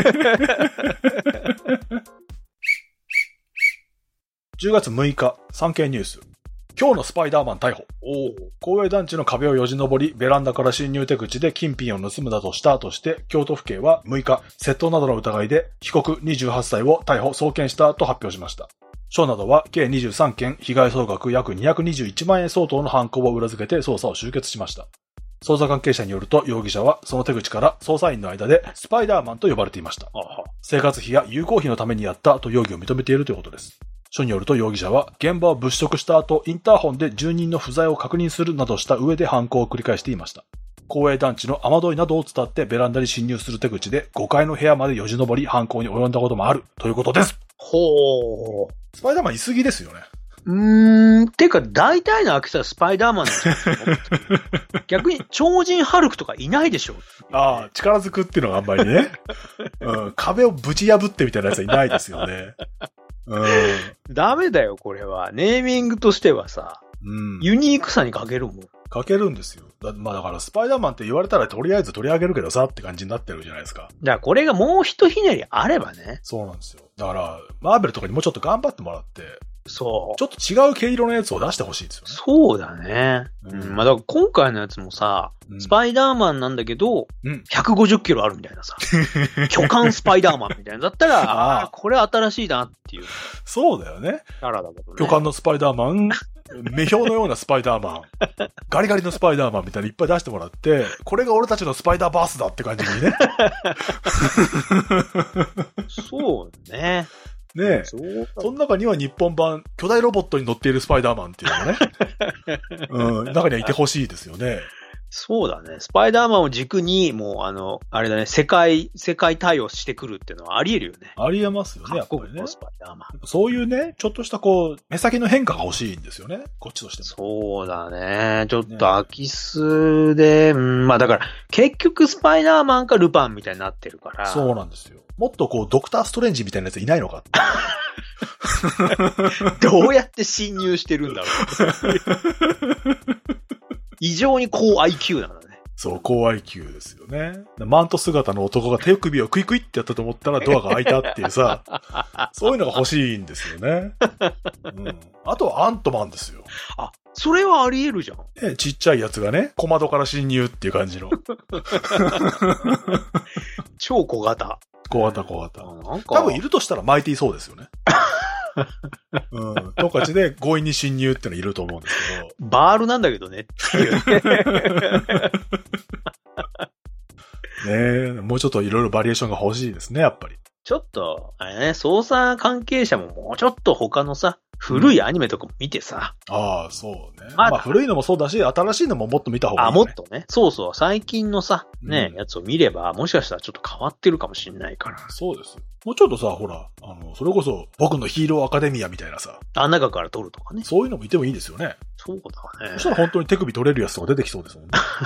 [SPEAKER 1] じゅうがつむいか、産経ニュース。今日のスパイダーマン逮捕。お公営団地の壁をよじ登り、ベランダから侵入手口で金品を盗むなどしたとして、京都府警はむいか、窃盗などの疑いで被告にじゅうはっさいを逮捕・送検したと発表しました。署などは計にじゅうさんけん、被害総額約にひゃくにじゅういちまんえん相当の犯行を裏付けて捜査を終結しました。 捜査関係者によると容疑者はその手口から捜査員の間でスパイダーマンと呼ばれていました。生活費や有効費のためにやったと容疑を認めているということです。署によると容疑者は現場を物色した後、インターホンで住人の不在を確認するなどした上で犯行を繰り返していました。公営団地の雨どいなどを伝ってベランダに侵入する手口でごかいの部屋までよじ登り犯行に及んだこともあるということです。
[SPEAKER 2] ほー。
[SPEAKER 1] スパイダーマンいすぎですよね。
[SPEAKER 2] うーん。てか、大体のアクセはスパイダーマンなんじゃないですか。逆に、超人ハルクとかいないでしょ。
[SPEAKER 1] ああ、力ずくっていうのがあんまりね。うん、壁をぶち破ってみたいなやつはいないですよね。うん、
[SPEAKER 2] ダメだよ、これは。ネーミングとしてはさ、うん、ユニークさに欠けるもん。
[SPEAKER 1] 欠けるんですよ。だまあだから、スパイダーマンって言われたらとりあえず取り上げるけどさって感じになってるじゃないですか。
[SPEAKER 2] だからこれがもう一ひねりあればね。
[SPEAKER 1] そうなんですよ。だから、マーベルとかにもうちょっと頑張ってもらって、
[SPEAKER 2] そう。
[SPEAKER 1] ちょっと違う毛色のやつを出してほしいですよね。
[SPEAKER 2] そうだね。うん。まあ、だから今回のやつもさ、うん、スパイダーマンなんだけど、うん、ひゃくごじゅっキロあるみたいなさ、巨漢スパイダーマンみたいなだったら、ああ、これ新しいなっていう。
[SPEAKER 1] そうだよね。
[SPEAKER 2] キャラだけどね。
[SPEAKER 1] 巨漢のスパイダーマン、目標のようなスパイダーマン、ガリガリのスパイダーマンみたいにいっぱい出してもらって、これが俺たちのスパイダーバースだって感じにね。
[SPEAKER 2] そうね。
[SPEAKER 1] ねえ。その中には日本版、巨大ロボットに乗っているスパイダーマンっていうのがね。うん。中にはいてほしいですよね。
[SPEAKER 2] そうだね。スパイダーマンを軸に、もうあの、あれだね、世界、世界対応してくるっていうのはあり得るよね。
[SPEAKER 1] あり得ますよね、やっぱりね。
[SPEAKER 2] スパイダーマン。
[SPEAKER 1] そういうね、ちょっとしたこう、目先の変化が欲しいんですよね。こっちとして
[SPEAKER 2] も。そうだね。ちょっと空き巣で、ね、うん、まあだから、結局スパイダーマンかルパンみたいになってるから。
[SPEAKER 1] そうなんですよ。もっとこう、ドクターストレンジみたいなやついないのかって。
[SPEAKER 2] どうやって侵入してるんだろう。異常に高 アイキュー なんだね。
[SPEAKER 1] そう、高 アイキュー ですよね。マント姿の男が手首をクイクイってやったと思ったらドアが開いたっていうさ、そういうのが欲しいんですよね。うん、あとはアントマンですよ。
[SPEAKER 2] あ、それはあり得るじゃん。
[SPEAKER 1] ね、ちっちゃいやつがね、小窓から侵入っていう感じの。
[SPEAKER 2] 超小型。
[SPEAKER 1] 小型小型。なんか多分いるとしたら巻いていそうですよね。うん。トンカチで強引に侵入ってのいると思うんですけど。
[SPEAKER 2] バールなんだけどねっていう
[SPEAKER 1] ね。ねえ、もうちょっといろいろバリエーションが欲しいですね、やっぱり。
[SPEAKER 2] ちょっと、あれね、捜査関係者ももうちょっと他のさ、古いアニメとかも見てさ。
[SPEAKER 1] うん、ああ、そうね。まあ、まあ、古いのもそうだし、新しいのももっと見た方がいい、ね。
[SPEAKER 2] あ、もっとね。そうそう。最近のさ、ね、うん、やつを見れば、もしかしたらちょっと変わってるかもしれないから。
[SPEAKER 1] そうです。もうちょっとさ、ほら、あの、それこそ、僕のヒーローアカデミアみたいなさ。
[SPEAKER 2] あ、中から撮るとかね。
[SPEAKER 1] そういうのもいてもいいですよね。
[SPEAKER 2] そうだね。
[SPEAKER 1] そしたら本当に手首取れるやつとか出てきそうですもん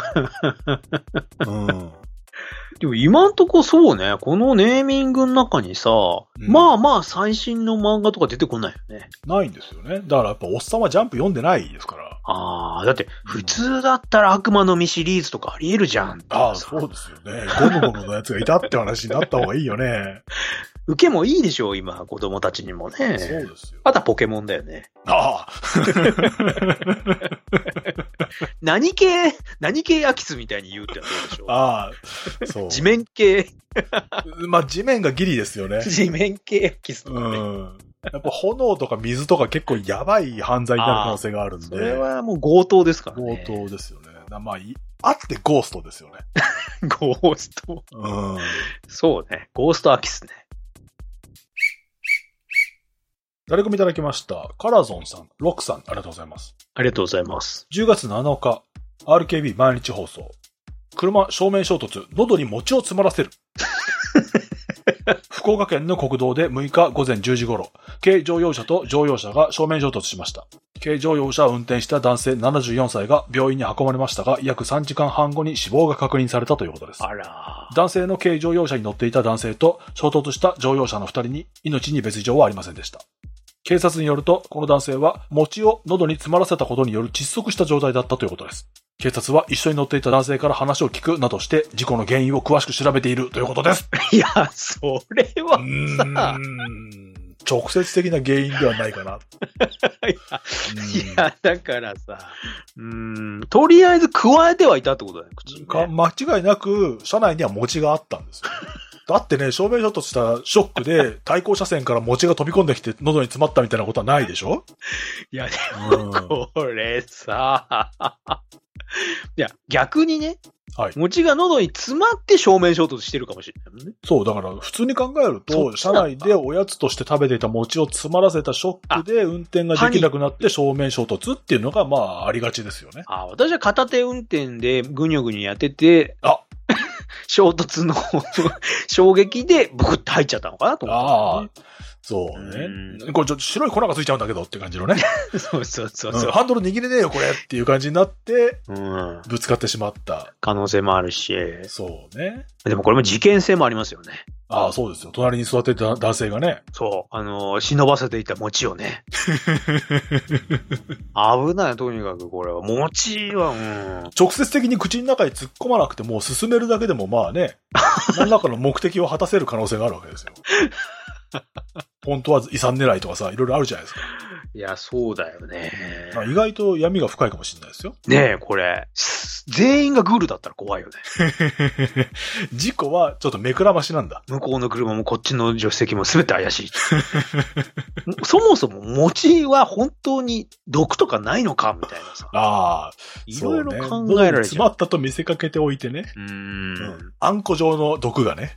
[SPEAKER 1] ね。うん。
[SPEAKER 2] でも今んとこそうね、このネーミングの中にさ、うん、まあまあ最新の漫画とか出てこないよね。
[SPEAKER 1] ないんですよね。だからやっぱおっさんはジャンプ読んでないですから。
[SPEAKER 2] ああ、だって普通だったら悪魔の実シリーズとかあり得るじゃん。
[SPEAKER 1] ああ、そうですよね。ゴムゴムのやつがいたって話になった方がいいよね。
[SPEAKER 2] 受けもいいでしょう、今、子供たちにもね。そう
[SPEAKER 1] ですよ。
[SPEAKER 2] あとはポケモンだよね。
[SPEAKER 1] ああ。
[SPEAKER 2] 何系、何系アキスみたいに言うってどうでしょう。
[SPEAKER 1] ああ、そう。
[SPEAKER 2] 地面系。
[SPEAKER 1] まあ、地面がギリですよね。
[SPEAKER 2] 地面系アキスとかね。
[SPEAKER 1] うん。やっぱ炎とか水とか結構やばい犯罪になる可能性があるんで。そ
[SPEAKER 2] れはもう強盗ですからね。
[SPEAKER 1] 強盗ですよね。まあ、あってゴーストですよね。
[SPEAKER 2] ゴースト。
[SPEAKER 1] うん。
[SPEAKER 2] そうね。ゴーストアキスね。
[SPEAKER 1] 誰組いただきました。カラゾンさん、ロックさん、ありがとうございます。
[SPEAKER 2] ありがとうございます。
[SPEAKER 1] じゅうがつなのか、アールケービー 毎日放送。車正面衝突、喉に餅を詰まらせる。福岡県の国道でむいかごぜんじゅうじ頃、軽乗用車と乗用車が正面衝突しました。軽乗用車を運転した男性ななじゅうよんさいが病院に運ばれましたが、約さんじかんはんごに死亡が確認されたということです。
[SPEAKER 2] あら。
[SPEAKER 1] 男性の軽乗用車に乗っていた男性と衝突した乗用車のふたりに命に別状はありませんでした。警察によると、この男性は餅を喉に詰まらせたことによる窒息した状態だったということです。警察は一緒に乗っていた男性から話を聞くなどして事故の原因を詳しく調べているということです。
[SPEAKER 2] いや、それはさ、
[SPEAKER 1] 直接的な原因ではないかな。
[SPEAKER 2] い, やいや、だからさ、うーん、とりあえず加えてはいたってことだよ、口に、ね。
[SPEAKER 1] 間違いなく、車内には餅があったんですよ。だってね、正面衝突したショックで対向車線から餅が飛び込んできて喉に詰まったみたいなことはないでしょ？
[SPEAKER 2] いや、でも、これさ、 いや、逆にね、
[SPEAKER 1] はい。
[SPEAKER 2] 餅が喉に詰まって正面衝突してるかもしれないもんね。
[SPEAKER 1] そう、だから普通に考えると、車内でおやつとして食べていた餅を詰まらせたショックで運転ができなくなって正面衝突っていうのが、まあ、ありがちですよね。
[SPEAKER 2] あ、私は片手運転でぐにょぐにょやってて、
[SPEAKER 1] あ
[SPEAKER 2] 衝突の衝撃でブクッと入っちゃったのかなと思った、ね。
[SPEAKER 1] ああ。そうね。これちょっと白い粉がついちゃうんだけどって感じのね。
[SPEAKER 2] そうそうそうそう、
[SPEAKER 1] うん。ハンドル握れねえよこれっていう感じになって、
[SPEAKER 2] うん、
[SPEAKER 1] ぶつかってしまった。
[SPEAKER 2] 可能性もあるし。
[SPEAKER 1] そうね。
[SPEAKER 2] でもこれも事件性もありますよね。
[SPEAKER 1] ああ、そうですよ。隣に座ってた男性がね。
[SPEAKER 2] そう。あのー、忍ばせていた餅をね。危ない、とにかくこれは。餅は、うん。
[SPEAKER 1] 直接的に口の中に突っ込まなくても、進めるだけでもまあね、何らかの目的を果たせる可能性があるわけですよ。本当は遺産狙いとかさ、いろいろあるじゃないですか。
[SPEAKER 2] いや、そうだよね。
[SPEAKER 1] 意外と闇が深いかもしれないですよ。
[SPEAKER 2] ねえ、これ。全員がグールだったら怖いよね。
[SPEAKER 1] 事故はちょっと目くらましなんだ。
[SPEAKER 2] 向こうの車もこっちの助手席も全て怪しい。そもそも餅は本当に毒とかないのかみたいなさ。
[SPEAKER 1] ああ。
[SPEAKER 2] いろいろ考えられちゃう。
[SPEAKER 1] 詰まったと見せかけておいてね。
[SPEAKER 2] うーん。うん、
[SPEAKER 1] あんこ状の毒がね。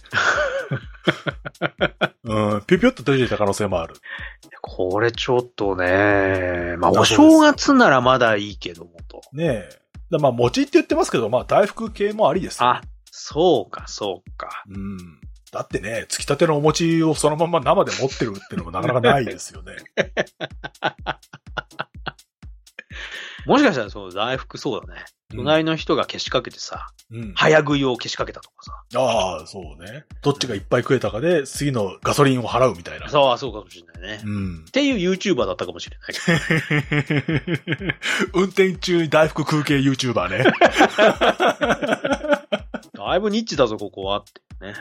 [SPEAKER 1] うん、ピュピュッと出ていた可能性もある。
[SPEAKER 2] これちょっとね、まあお正月ならまだいいけどもと。
[SPEAKER 1] ねえ。だまあ餅って言ってますけど、まあ大福系もありですよ。
[SPEAKER 2] あ、そうか、そうか。
[SPEAKER 1] うん。だってね、つきたてのお餅をそのまま生で持ってるっていうのもなかなかないですよね。
[SPEAKER 2] もしかしたらそう、大福そうだね。隣の人がけしかけてさ、うん、早食いをけしかけたとかさ。
[SPEAKER 1] ああ、そうね。どっちがいっぱい食えたかで、次のガソリンを払うみたいな。
[SPEAKER 2] そう、そうかもしれないね。
[SPEAKER 1] うん。
[SPEAKER 2] っていう YouTuber だったかもしれないけ
[SPEAKER 1] ど。運転中に大福空系 YouTuber ね。
[SPEAKER 2] だいぶニッチだぞ、ここはってね。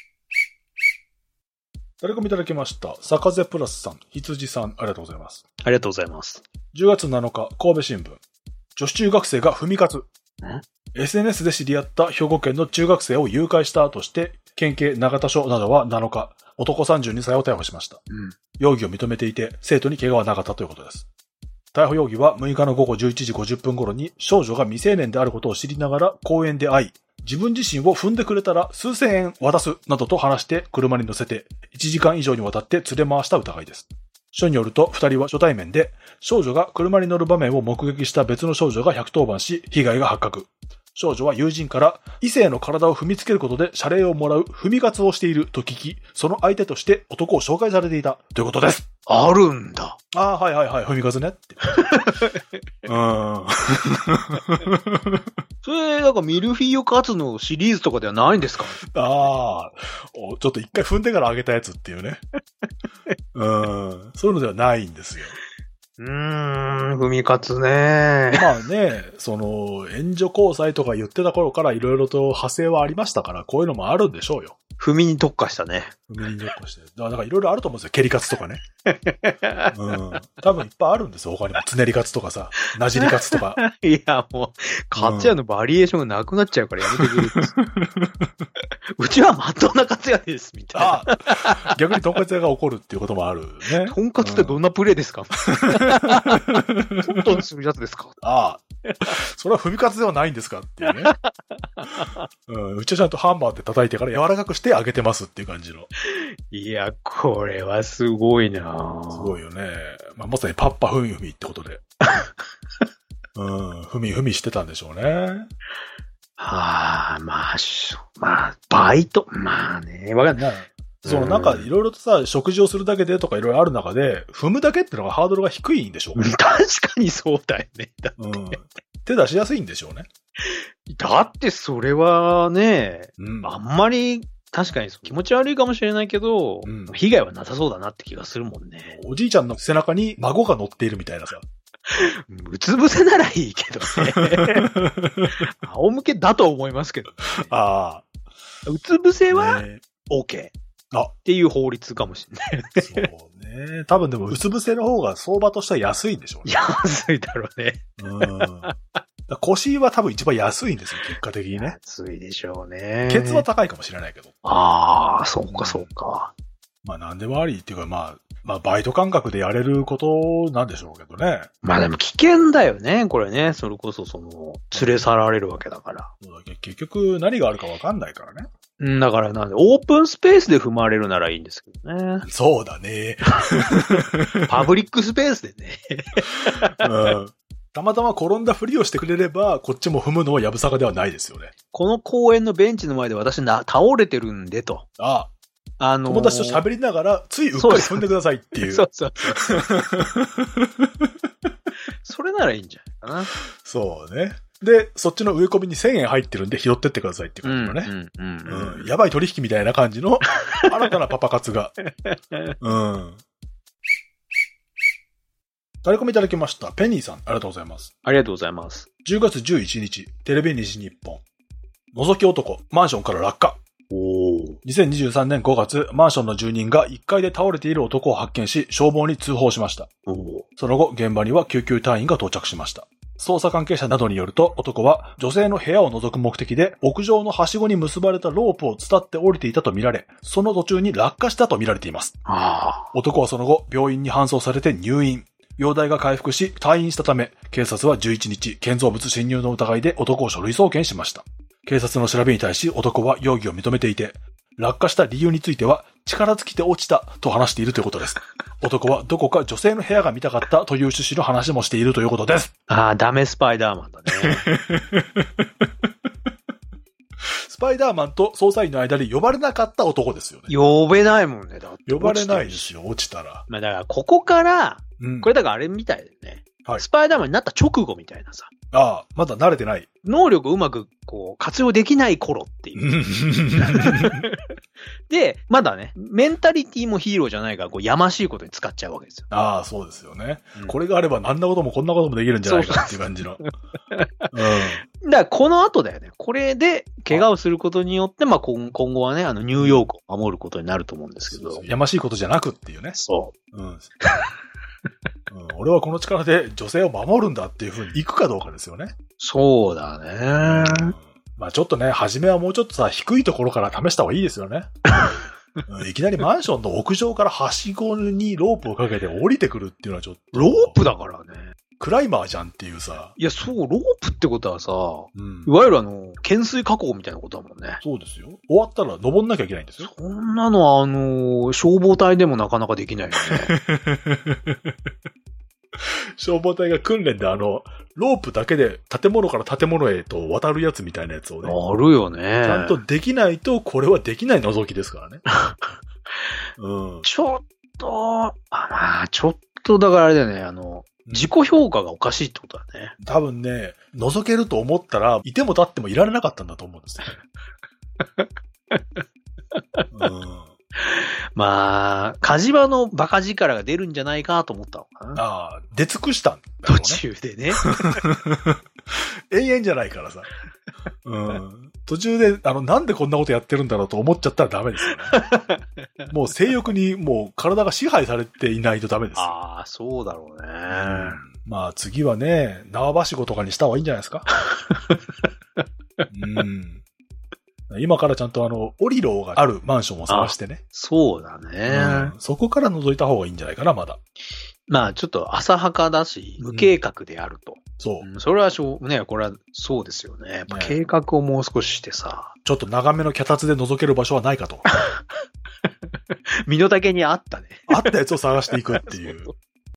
[SPEAKER 1] 誰かもいただきました。坂瀬プラスさん、羊さん、ありがとうございます。
[SPEAKER 2] ありがとうございます。
[SPEAKER 1] じゅうがつなのか、神戸新聞。女子中学生が踏み活。エスエヌエス で知り合った兵庫県の中学生を誘拐したとして、県警長田署などはなのか、男さんじゅうにさいを逮捕しました。うん、容疑を認めていて、生徒に怪我はなかったということです。逮捕容疑はむいかのごごじゅういちじごじゅっぷん頃に少女が未成年であることを知りながら公園で会い、自分自身を踏んでくれたら数千円渡すなどと話して車に乗せていちじかん以上にわたって連れ回した疑いです。署によると二人は初対面で少女が車に乗る場面を目撃した別の少女がひゃくとおばんし被害が発覚。少女は友人から異性の体を踏みつけることで謝礼をもらう踏み活をしていると聞き、その相手として男を紹介されていたということです。
[SPEAKER 2] あるんだ。
[SPEAKER 1] ああ、はいはいはい、踏み活ねって。うん。
[SPEAKER 2] それ、なんかミルフィーユカツのシリーズとかではないんですか？
[SPEAKER 1] ああ、ちょっと一回踏んでからあげたやつっていうね。うん。そういうのではないんですよ。
[SPEAKER 2] うーん、踏み活ね。
[SPEAKER 1] まあね、その、援助交際とか言ってた頃からいろいろと派生はありましたから、こういうのもあるんでしょうよ。
[SPEAKER 2] 踏みに特化したね。
[SPEAKER 1] 踏みに特化して。だからなんかいろいろあると思うんですよ。蹴り活とかね。うん。多分いっぱいあるんですよ。他にも。つねり活とかさ、なじり活とか。
[SPEAKER 2] いや、もう、カツヤのバリエーションがなくなっちゃうからやめてくれる。うちはまっとうなカツヤです、みたいな。
[SPEAKER 1] あ、逆にトンカツ屋が起こるっていうこともあるね。
[SPEAKER 2] トンカツってどんなプレーですか？トントンするやつですか？
[SPEAKER 1] ああ。それは踏み活ではないんですかっていうね。うん、うちはちゃんとハンマーで叩いてから柔らかくして揚げてますっていう感じの。
[SPEAKER 2] いや、これはすごいなぁ。
[SPEAKER 1] すごいよね。まあ、まさにパッパふみふみってことで。うん、ふみふみしてたんでしょうね。
[SPEAKER 2] はあ、まあ、まあ、バイト、まあね、わかんない。
[SPEAKER 1] そのなんかいろいろとさ、食事をするだけでとかいろいろある中で、踏むだけってのがハードルが低いんでしょうね。
[SPEAKER 2] 確かにそうだよね。だって、うん。
[SPEAKER 1] 手出しやすいんでしょうね。
[SPEAKER 2] だってそれはね、うん、あんまり確かに気持ち悪いかもしれないけど、うん、被害はなさそうだなって気がするもんね。
[SPEAKER 1] おじいちゃんの背中に孫が乗っているみたいなさ。
[SPEAKER 2] うつ伏せならいいけどね。仰向けだと思いますけど、ね。ああ。うつ伏せは OK。あっていう法律かもしれない。
[SPEAKER 1] そうね。多分でも、うつ伏せの方が相場としては安いんでしょうね。
[SPEAKER 2] 安いだろうね。
[SPEAKER 1] うん。腰は多分一番安いんですよ、結果的にね。
[SPEAKER 2] 安いでしょうね。
[SPEAKER 1] ケツは高いかもしれないけど。
[SPEAKER 2] ああ、そうかそうか。
[SPEAKER 1] まあ何でもありっていうかまあ、 まあ、バイト感覚でやれることなんでしょうけどね。
[SPEAKER 2] まあでも危険だよね、これね。それこそその、連れ去られるわけだから。
[SPEAKER 1] 結局何があるかわかんないからね。
[SPEAKER 2] うん、だからなんで、オープンスペースで踏まれるならいいんですけどね。
[SPEAKER 1] そうだね。
[SPEAKER 2] パブリックスペースでね。
[SPEAKER 1] うん。たまたま転んだふりをしてくれれば、こっちも踏むのはやぶさかではないですよね。
[SPEAKER 2] この公園のベンチの前で私な、倒れてるんでと。
[SPEAKER 1] ああ。
[SPEAKER 2] あのー、
[SPEAKER 1] 友達と喋りながら、ついうっかり踏んでくださいっていう。
[SPEAKER 2] そうそうそうそう。それならいいんじゃないかな。
[SPEAKER 1] そうね。で、そっちの植え込みにせんえん入ってるんで拾ってってくださいって感じのね。うんうんうんうん、やばい取引みたいな感じの新たなパパ活が。うん。タレコミいただきました。ペニーさん、ありがとうございます。
[SPEAKER 2] ありがとうございます。
[SPEAKER 1] じゅうがつじゅういちにち、テレビ西日本。覗き男、マンションから落下。
[SPEAKER 2] お
[SPEAKER 1] にせんにじゅうさんねんごがつ、マンションの住人がいっかいで倒れている男を発見し、消防に通報しました。
[SPEAKER 2] お
[SPEAKER 1] その後、現場には救急隊員が到着しました。捜査関係者などによると、男は女性の部屋を覗く目的で、屋上のはしごに結ばれたロープを伝って降りていたとみられ、その途中に落下したとみられています。
[SPEAKER 2] あ
[SPEAKER 1] 男はその後、病院に搬送されて入院。容体が回復し、退院したため、警察はじゅういちにち、建造物侵入の疑いで男を書類送検しました。警察の調べに対し、男は容疑を認めていて、落下した理由については、力尽きて落ちたと話しているということです。男はどこか女性の部屋が見たかったという趣旨の話もしているということです。
[SPEAKER 2] ああ、ダメスパイダーマンだね。
[SPEAKER 1] スパイダーマンと捜査員の間で呼ばれなかった男ですよね。
[SPEAKER 2] 呼べないもんね。だって
[SPEAKER 1] 呼ばれないですよ、落ちたら。
[SPEAKER 2] まあだから、ここから、うん、これだからあれみたいだよね。はい、スパイダーマンになった直後みたいなさ。
[SPEAKER 1] ああ、まだ慣れてない。
[SPEAKER 2] 能力をうまくこう活用できない頃っていう。で、まだね、メンタリティもヒーローじゃないから、こう、やましいことに使っちゃうわけですよ。
[SPEAKER 1] ああ、そうですよね、うん。これがあれば何なこともこんなこともできるんじゃないかっていう感じの。うん。だ
[SPEAKER 2] からこの後だよね。これで怪我をすることによって、まあ今後はね、あのニューヨークを守ることになると思うんですけど。
[SPEAKER 1] そうそうやましいことじゃなくっていうね。
[SPEAKER 2] そう。うん。
[SPEAKER 1] うん、俺はこの力で女性を守るんだっていう風に行くかどうかですよね。
[SPEAKER 2] そうだね。うん、
[SPEAKER 1] まあちょっとね、初めはもうちょっとさ、低いところから試した方がいいですよね。うん、いきなりマンションの屋上からはしごにロープをかけて降りてくるっていうのはちょっと。
[SPEAKER 2] ロープだからね。
[SPEAKER 1] クライマーじゃんっていうさ。
[SPEAKER 2] いや、そう、ロープってことはさ、うん、いわゆるあの、懸垂加工みたいなことだもんね。
[SPEAKER 1] そうですよ。終わったら登んなきゃいけないんですよ。
[SPEAKER 2] そんなのはあの、消防隊でもなかなかできないよね。
[SPEAKER 1] 消防隊が訓練であの、ロープだけで建物から建物へと渡るやつみたいなやつをね。
[SPEAKER 2] あるよね。
[SPEAKER 1] ちゃんとできないと、これはできない覗きですからね。
[SPEAKER 2] うん、ちょっと、あまあ、ちょっとだからあれだよね、あの、自己評価がおかしいってことだね。
[SPEAKER 1] 多分ね、覗けると思ったら、いても立ってもいられなかったんだと思うんですよ。うん、
[SPEAKER 2] まあ、火事場のバカ力が出るんじゃないかと思ったのかな。
[SPEAKER 1] ああ、出尽くしたんだろうね。
[SPEAKER 2] 途中でね。
[SPEAKER 1] 永遠じゃないからさ。うん、途中で、あの、なんでこんなことやってるんだろうと思っちゃったらダメですよね。もう性欲にもう体が支配されていないとダメですよ。
[SPEAKER 2] ああ、そうだろうね。うん、
[SPEAKER 1] まあ次はね、縄ばしごとかにした方がいいんじゃないですか。うん、今からちゃんとあの、オリローがあるマンションを探してね。
[SPEAKER 2] そうだね、
[SPEAKER 1] うん。そこから覗いた方がいいんじゃないかな、まだ。
[SPEAKER 2] まあちょっと浅はかだし、無計画であると。うん、
[SPEAKER 1] そう、
[SPEAKER 2] うん。それはしょう、ね、これはそうですよね。やっぱ計画をもう少ししてさ。
[SPEAKER 1] ちょっと長めの脚立で覗ける場所はないかと。
[SPEAKER 2] 身の丈にあったね。
[SPEAKER 1] あったやつを探していくっていう。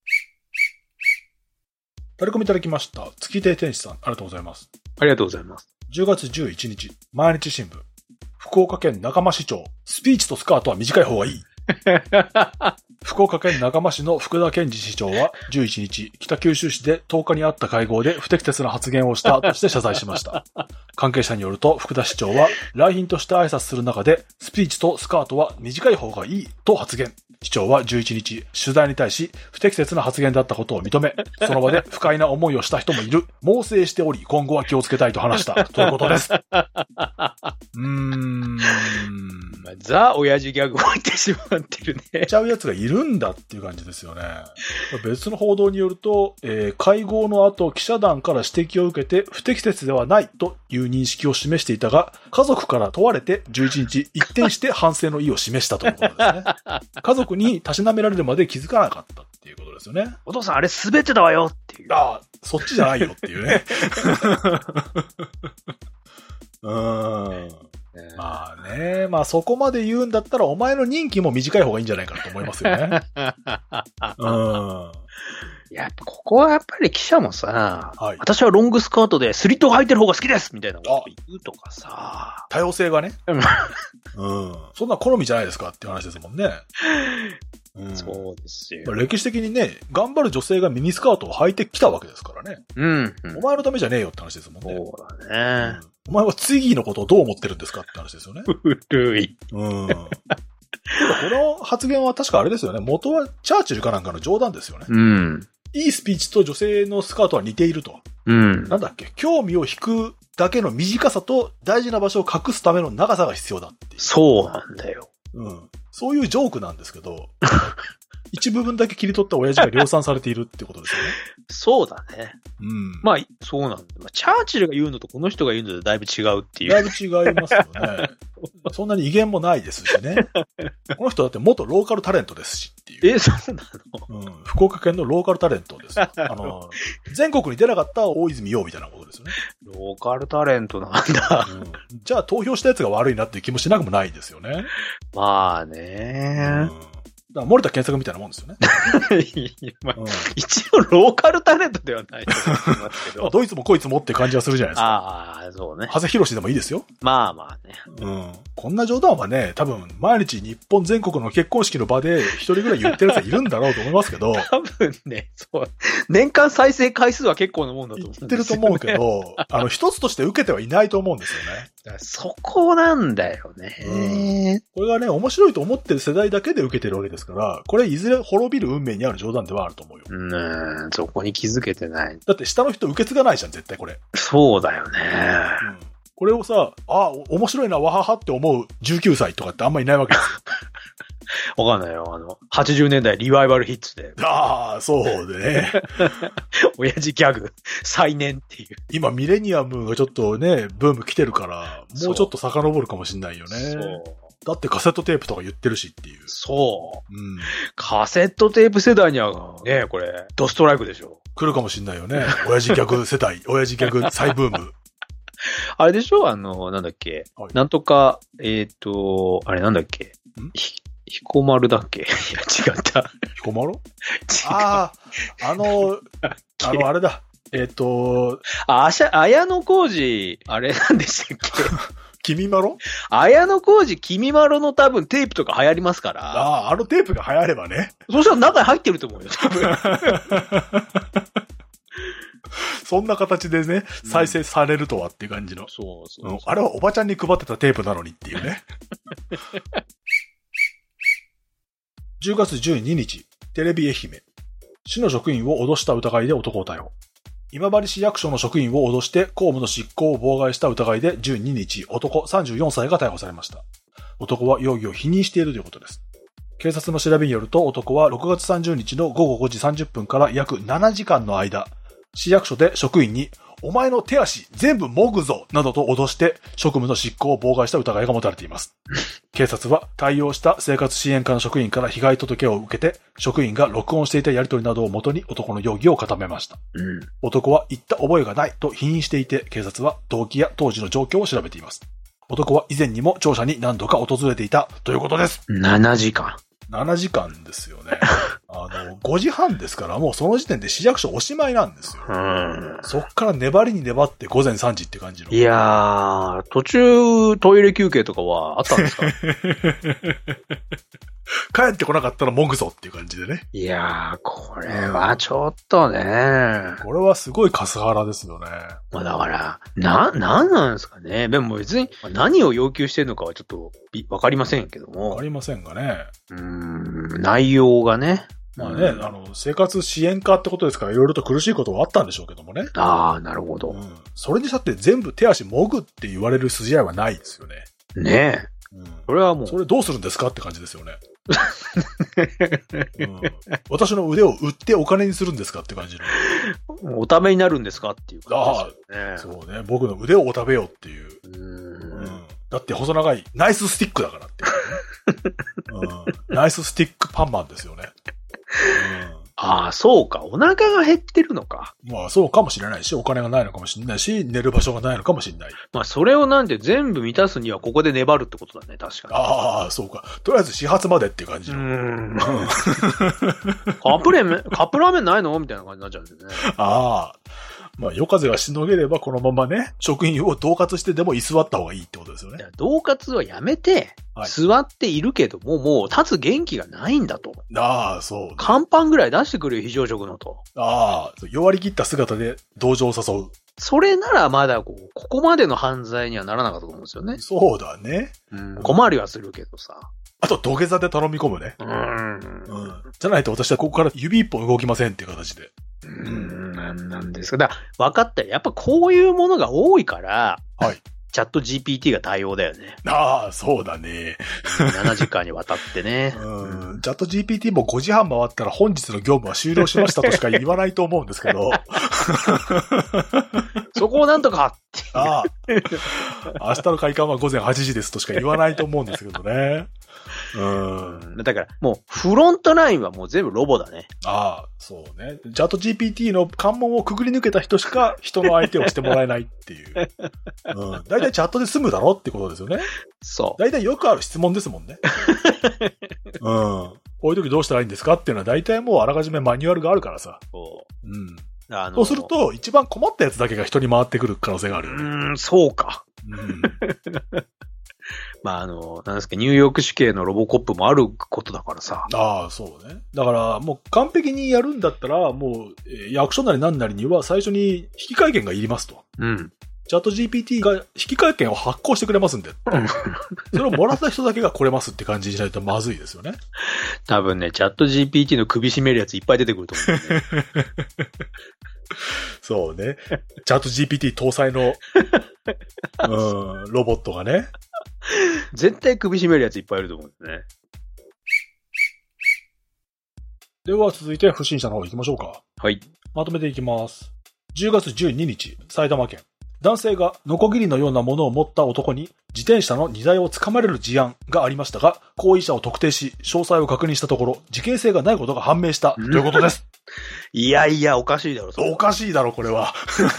[SPEAKER 1] タレコミいただきました。月亭天使さん、ありがとうございます。
[SPEAKER 2] ありがとうございます。
[SPEAKER 1] じゅうがつじゅういちにち、毎日新聞。福岡県中間市長、スピーチとスカートは短い方がいい。福岡県中間市の福田健二市長はじゅういちにち、北九州市でとおかにあった会合で不適切な発言をしたとして謝罪しました。関係者によると福田市長は来賓として挨拶する中でスピーチとスカートは短い方がいいと発言。市長はじゅういちにち、取材に対し不適切な発言だったことを認め、その場で不快な思いをした人もいる。猛省しており、今後は気をつけたいと話したということです。うーん。
[SPEAKER 2] ザ・親父ギャグを言ってしまっなってるね。
[SPEAKER 1] ちゃうやつがいるんだっていう感じですよね。別の報道によると、えー、会合の後、記者団から指摘を受けて不適切ではないという認識を示していたが、家族から問われてじゅういちにち一転して反省の意を示したということですね。家族にたしなめられるまで気づかなかったっていうことですよね。
[SPEAKER 2] お父さんあれ滑ってたわよっていう。
[SPEAKER 1] ああ、そっちじゃないよっていうね。うーん。まあね、まあそこまで言うんだったらお前の任期も短い方がいいんじゃないかなと思いますよね。うん。
[SPEAKER 2] やっぱここはやっぱり記者もさ、
[SPEAKER 1] はい、
[SPEAKER 2] 私はロングスカートでスリットが履いてる方が好きですみたいなこと言うとかさ。
[SPEAKER 1] 多様性がね。うん。そんな好みじゃないですかっていう話ですもんね。
[SPEAKER 2] うん、そうですよ。
[SPEAKER 1] まあ、歴史的にね、頑張る女性がミニスカートを履いてきたわけですからね。
[SPEAKER 2] うん、うん。
[SPEAKER 1] お前のためじゃねえよって話ですもんね。
[SPEAKER 2] そうだね。うん、
[SPEAKER 1] お前はツイギーのことをどう思ってるんですかって話ですよね。
[SPEAKER 2] 古い。
[SPEAKER 1] うん。この発言は確かあれですよね。元はチャーチルかなんかの冗談ですよね。
[SPEAKER 2] うん。
[SPEAKER 1] いいスピーチと女性のスカートは似ていると。
[SPEAKER 2] うん。
[SPEAKER 1] なんだっけ、興味を引くだけの短さと大事な場所を隠すための長さが必要だっていう。
[SPEAKER 2] そうなんだよ。
[SPEAKER 1] うん。そういうジョークなんですけど、一部分だけ切り取った親父が量産されているってことですよね。
[SPEAKER 2] そうだね。
[SPEAKER 1] うん。
[SPEAKER 2] まあ、そうなんだ。まあ、チャーチルが言うのとこの人が言うのとだいぶ違うっていう。
[SPEAKER 1] だいぶ違いますよね。そんなに威厳もないですしね。この人だって元ローカルタレントですしっていう。
[SPEAKER 2] え、そうなの？
[SPEAKER 1] うん。福岡県のローカルタレントです。あの、全国に出なかった大泉洋みたいなことですよね。
[SPEAKER 2] ローカルタレントなんだ。
[SPEAKER 1] うん、じゃあ投票したやつが悪いなっていう気もしなくもないですよね。
[SPEAKER 2] まあね。
[SPEAKER 1] うんだから森田健作みたいなもんですよね。
[SPEAKER 2] まあうん、一応ローカルタレントではないと思いますけど。
[SPEAKER 1] どいつもこいつもって感じはするじゃないですか。
[SPEAKER 2] ああ、そうね。
[SPEAKER 1] 長谷博士でもいいですよ。
[SPEAKER 2] まあまあね。
[SPEAKER 1] うん。こんな冗談はね、多分毎日日本全国の結婚式の場で一人ぐらい言ってるやついるんだろうと思いますけど。
[SPEAKER 2] 多分ね、そう。年間再生回数は結構なもんだと思うんですよ、ね。
[SPEAKER 1] 言ってると思うけど、あの、一つとして受けてはいないと思うんですよね。
[SPEAKER 2] そこなんだよね、
[SPEAKER 1] うん。これがね、面白いと思ってる世代だけで受けてるわけですから、これいずれ滅びる運命にある冗談ではあると思うよ。
[SPEAKER 2] うん、そこに気づけてない。
[SPEAKER 1] だって下の人受け継がないじゃん、絶対これ。
[SPEAKER 2] そうだよね。
[SPEAKER 1] うん、これをさ、あ、面白いな、わははって思うじゅうきゅうさいとかってあんまいないわけですよ。
[SPEAKER 2] わかんないよ。あの、はちじゅうねんだいリバイバルヒッツで。
[SPEAKER 1] ああ、そうでね。
[SPEAKER 2] 親父ギャグ、再燃っていう。
[SPEAKER 1] 今ミレニアムがちょっとね、ブーム来てるから、もうちょっと遡るかもしんないよね。そう。だってカセットテープとか言ってるしっていう。
[SPEAKER 2] そう。
[SPEAKER 1] うん。
[SPEAKER 2] カセットテープ世代にはね、これ、ドストライクでしょ。
[SPEAKER 1] 来るかもしんないよね。親父ギャグ世代、親父ギャグ再ブーム。
[SPEAKER 2] あれでしょあの、なんだっけ、はい、なんとか、えっ、ー、と、あれなんだっけひ、彦丸だっけいや、違った。
[SPEAKER 1] 彦丸ああ、あの、あの、あれだ。えっ、ー、と、
[SPEAKER 2] あ、あしゃ、綾小路、あれなんでしたっけ
[SPEAKER 1] 君まろ
[SPEAKER 2] 綾小路君まろの多分テープとか流行りますから。
[SPEAKER 1] ああ、あのテープが流行ればね。
[SPEAKER 2] そしたら中に入ってると思うよ、多分。
[SPEAKER 1] そんな形でね、再生されるとはっていう感じの。うん、
[SPEAKER 2] そうそうそう、うん。
[SPEAKER 1] あれはおばちゃんに配ってたテープなのにっていうね。じゅうがつじゅうににち、テレビ愛媛。市の職員を脅した疑いで男を逮捕。今治市役所の職員を脅して公務の執行を妨害した疑いでじゅうににち、男さんじゅうよんさいが逮捕されました。男は容疑を否認しているということです。警察の調べによると男はろくがつさんじゅうにちのごごごじさんじゅっぷんから約ななじかんの間、市役所で職員にお前の手足全部もぐぞなどと脅して職務の執行を妨害した疑いが持たれています。警察は対応した生活支援課の職員から被害届を受けて職員が録音していたやり取りなどをもとに男の容疑を固めました。うん、男は言った覚えがないと否認していて警察は動機や当時の状況を調べています。男は以前にも庁舎に何度か訪れていたということです。
[SPEAKER 2] ななじかん。
[SPEAKER 1] ななじかんですよね。あの、ごじはんですからもうその時点で市役所おしまいなんですよ。うん、そっから粘りに粘ってごぜんさんじって感じの。
[SPEAKER 2] いやー、途中トイレ休憩とかはあったんですか
[SPEAKER 1] 帰ってこなかったらもぐぞっていう感じでね。
[SPEAKER 2] いやー、これはちょっとね。
[SPEAKER 1] これはすごいカスハラですよね。
[SPEAKER 2] まあだから、な、なんなんですかね。でも別に何を要求してるのかはちょっとわかりませんけども。
[SPEAKER 1] わかりませんがね。
[SPEAKER 2] うーん、内容がね。
[SPEAKER 1] まあね、うん、あの、生活支援課ってことですから、いろいろと苦しいことはあったんでしょうけどもね。
[SPEAKER 2] ああ、なるほど。
[SPEAKER 1] うん。それにしたって全部手足もぐって言われる筋合いはないですよね。
[SPEAKER 2] ね
[SPEAKER 1] うん、
[SPEAKER 2] それはもう。
[SPEAKER 1] それどうするんですかって感じですよね。うん、私の腕を売ってお金にするんですかって感じ
[SPEAKER 2] の。おためになるんですかっていう感じですよね。
[SPEAKER 1] そうね。僕の腕をお食べようっていう。ううん、だって細長いナイススティックだからっていう、ねうん。ナイススティックパンマンですよね。うん、
[SPEAKER 2] ああ、そうか。お腹が減ってるのか。
[SPEAKER 1] まあそうかもしれないし、お金がないのかもしれないし、寝る場所がないのかもしれない。
[SPEAKER 2] まあそれをなんて全部満たすにはここで粘るってことだね、確かに。
[SPEAKER 1] ああ、そうか。とりあえず始発までっていう感じの。うん。カ
[SPEAKER 2] ップレーメン、カップラーメンないのみたいな感じになっちゃうんですよね。
[SPEAKER 1] ああ。まあ夜風がしのげればこのままね、職員を恫喝してでも居座った方がいいってことですよね。
[SPEAKER 2] 恫喝はやめて、はい、座っているけども、もう立つ元気がないんだと。
[SPEAKER 1] ああ、そう、ね。
[SPEAKER 2] 乾パンぐらい出してくれよ、非常食のと。
[SPEAKER 1] ああ、弱り切った姿で同情を誘う。
[SPEAKER 2] それならまだこう、ここまでの犯罪にはならなかったと思うんですよね。
[SPEAKER 1] そうだね。
[SPEAKER 2] うん、困りはするけどさ。
[SPEAKER 1] あと土下座で頼み込むね。うん。うん。じゃないと私はここから指一本動きませんっていう形で。
[SPEAKER 2] うーん、なんなんですか。だから分かったよ。やっぱこういうものが多いから、
[SPEAKER 1] はい。
[SPEAKER 2] チャット ジーピーティー が対応だよね。
[SPEAKER 1] ああ、そうだね。
[SPEAKER 2] ななじかんにわたってね。
[SPEAKER 1] うん。チャット ジーピーティー もごじはん回ったら本日の業務は終了しましたとしか言わないと思うんですけど。
[SPEAKER 2] そこをなんとかって。
[SPEAKER 1] ああ。明日の開館はごぜんはちじですとしか言わないと思うんですけどね。うん。
[SPEAKER 2] だから、もう、フロントラインはもう全部ロボだね。
[SPEAKER 1] ああ、そうね。チャット ジーピーティー の関門をくぐり抜けた人しか人の相手をしてもらえないっていう。うん。だいたいチャットで済むだろってことですよね。
[SPEAKER 2] そう。
[SPEAKER 1] だいたいよくある質問ですもんね。うん。こういう時どうしたらいいんですかっていうのはだいたいもうあらかじめマニュアルがあるからさ。
[SPEAKER 2] そう。
[SPEAKER 1] うん。
[SPEAKER 2] あのー、
[SPEAKER 1] そうすると、一番困ったやつだけが人に回ってくる可能性があるよね。
[SPEAKER 2] うーん、そうか。うん。まあ、あの、なんですか、ニューヨーク市警のロボコップもあることだからさ。
[SPEAKER 1] ああ、そうね。だから、もう完璧にやるんだったら、もう、えー、役所なり何なりには最初に引換券がいりますと。
[SPEAKER 2] うん。
[SPEAKER 1] チャット ジーピーティー が引換券を発行してくれますんで。うん、それをもらった人だけが来れますって感じにしないとまずいですよね。
[SPEAKER 2] 多分ね、チャット ジーピーティー の首絞めるやついっぱい出てくると思う、ね。
[SPEAKER 1] そうね。チャット ジーピーティー 搭載の、うん、ロボットがね。
[SPEAKER 2] 絶対首絞めるやついっぱいいると思うんですね。
[SPEAKER 1] では続いて不審者の方行きましょうか。
[SPEAKER 2] はい。
[SPEAKER 1] まとめていきます。じゅうがつじゅうににち、埼玉県。男性がノコギリのようなものを持った男に自転車の荷台を掴まれる事案がありましたが、行為者を特定し、詳細を確認したところ、事件性がないことが判明した、ということです。
[SPEAKER 2] いやいや、おかしいだろ、それ。
[SPEAKER 1] おかしいだろ、これは。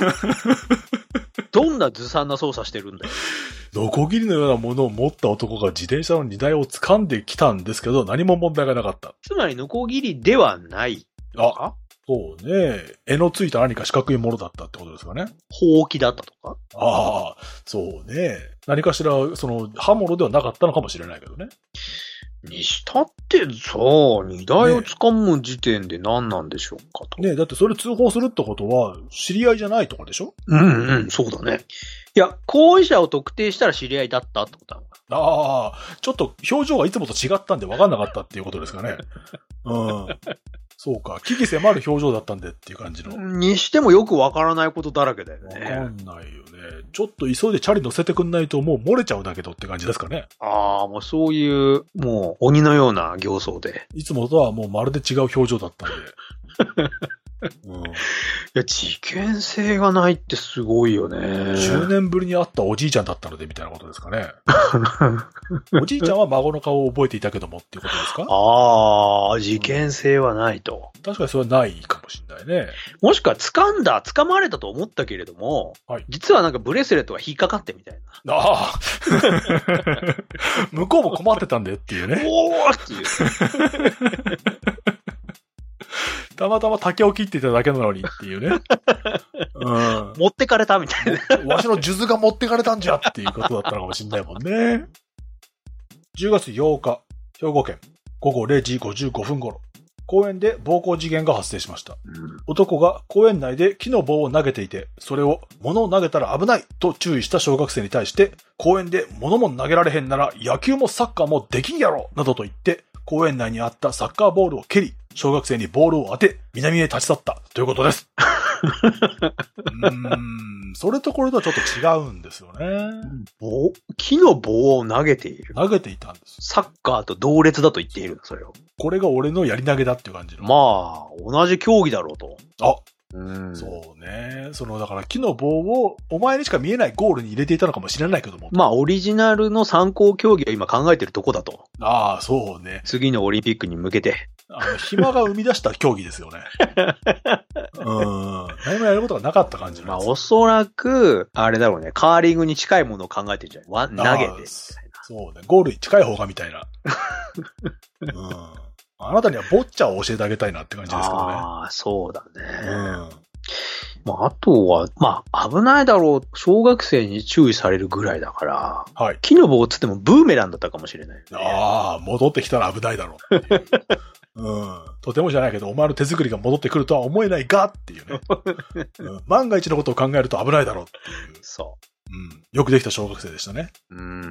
[SPEAKER 2] どんなずさんな操作してるんだよ。
[SPEAKER 1] ノコギリのようなものを持った男が自転車の荷台を掴んできたんですけど、何も問題がなかった。
[SPEAKER 2] つまりノコギリではないのか？
[SPEAKER 1] あ、そうね。柄のついた何か四角いものだったってことですかね。
[SPEAKER 2] ほうきだったとか？
[SPEAKER 1] ああ、そうね。何かしら、その、刃物ではなかったのかもしれないけどね。
[SPEAKER 2] にしたってさ、荷台を掴む時点で何なんでしょうかと。
[SPEAKER 1] ねえ、だってそれ通報するってことは、知り合いじゃないとかでしょ？
[SPEAKER 2] うんうん、そうだね。いや、行為者を特定したら知り合いだったってことだ。
[SPEAKER 1] ああ、ちょっと表情がいつもと違ったんで分かんなかったっていうことですかね。うん。そうか。危機迫る表情だったんでっていう感じの。
[SPEAKER 2] にしてもよく分からないことだらけだよね。
[SPEAKER 1] 分かんないよね。ちょっと急いでチャリ乗せてくんないともう漏れちゃうんだけどって感じですかね。
[SPEAKER 2] ああ、もうそういう、もう鬼のような形相で。
[SPEAKER 1] いつもとはもうまるで違う表情だったんで。うん、い
[SPEAKER 2] や、事件性がないってすごいよね。
[SPEAKER 1] じゅうねんぶりに会ったおじいちゃんだったのでみたいなことですかね。おじいちゃんは孫の顔を覚えていたけどもっていうことですか？
[SPEAKER 2] ああ、事件性はないと、
[SPEAKER 1] うん。確かにそれはないかもしれないね。
[SPEAKER 2] もしくは掴んだ、掴まれたと思ったけれども、はい、実はなんかブレスレットが引っかかってみたいな。
[SPEAKER 1] ああ。向こうも困ってたんだよっていうね。
[SPEAKER 2] おーっていう。
[SPEAKER 1] たまたま竹を切っていただけなのにっていうね。うん、
[SPEAKER 2] 持ってかれたみたいな。
[SPEAKER 1] わしの数珠が持ってかれたんじゃっていうことだったのかもしれないもんね。じゅうがつようか、兵庫県、ごごれいじごじゅうごふん頃、公園で暴行事件が発生しました。うん、男が公園内で木の棒を投げていて、それを物を投げたら危ないと注意した小学生に対して、公園で物も投げられへんなら野球もサッカーもできんやろなどと言って、公園内にあったサッカーボールを蹴り、小学生にボールを当て、南へ立ち去ったということです。 うーん、それとこれとはちょっと違うんですよね。
[SPEAKER 2] 棒、木の棒を投げている。
[SPEAKER 1] 投げていたんです。
[SPEAKER 2] サッカーと同列だと言っているの、それを。
[SPEAKER 1] これが俺のやり投げだっていう感じの。
[SPEAKER 2] まあ、同じ競技だろうと。
[SPEAKER 1] あ、
[SPEAKER 2] うん、
[SPEAKER 1] そうね。その、だから木の棒をお前にしか見えないゴールに入れていたのかもしれないけども。
[SPEAKER 2] まあ、オリジナルの参考競技を今考えてるとこだと。
[SPEAKER 1] ああ、そうね。
[SPEAKER 2] 次のオリンピックに向けて。
[SPEAKER 1] あの、暇が生み出した競技ですよね。うん。何もやることがなかった感じなんです。
[SPEAKER 2] まあ、おそらく、あれだろうね、カーリングに近いものを考えてるんじゃないわ投げてみたいな。
[SPEAKER 1] そうね。ゴールに近い方がみたいな。うん。あなたにはボッチャを教えてあげたいなって感じですけどね。
[SPEAKER 2] ああ、そうだね。
[SPEAKER 1] うん。
[SPEAKER 2] まあ、あとは、まあ、危ないだろう。小学生に注意されるぐらいだから、
[SPEAKER 1] はい。
[SPEAKER 2] 木の棒っつってもブーメランだったかもしれない、ね。
[SPEAKER 1] ああ、戻ってきたら危ないだろうっていう。うん。とてもじゃないけど、お前の手作りが戻ってくるとは思えないがっていうね。うん、万が一のことを考えると危ないだろうっていう。
[SPEAKER 2] そう。
[SPEAKER 1] うん。よくできた小学生でしたね。
[SPEAKER 2] うん。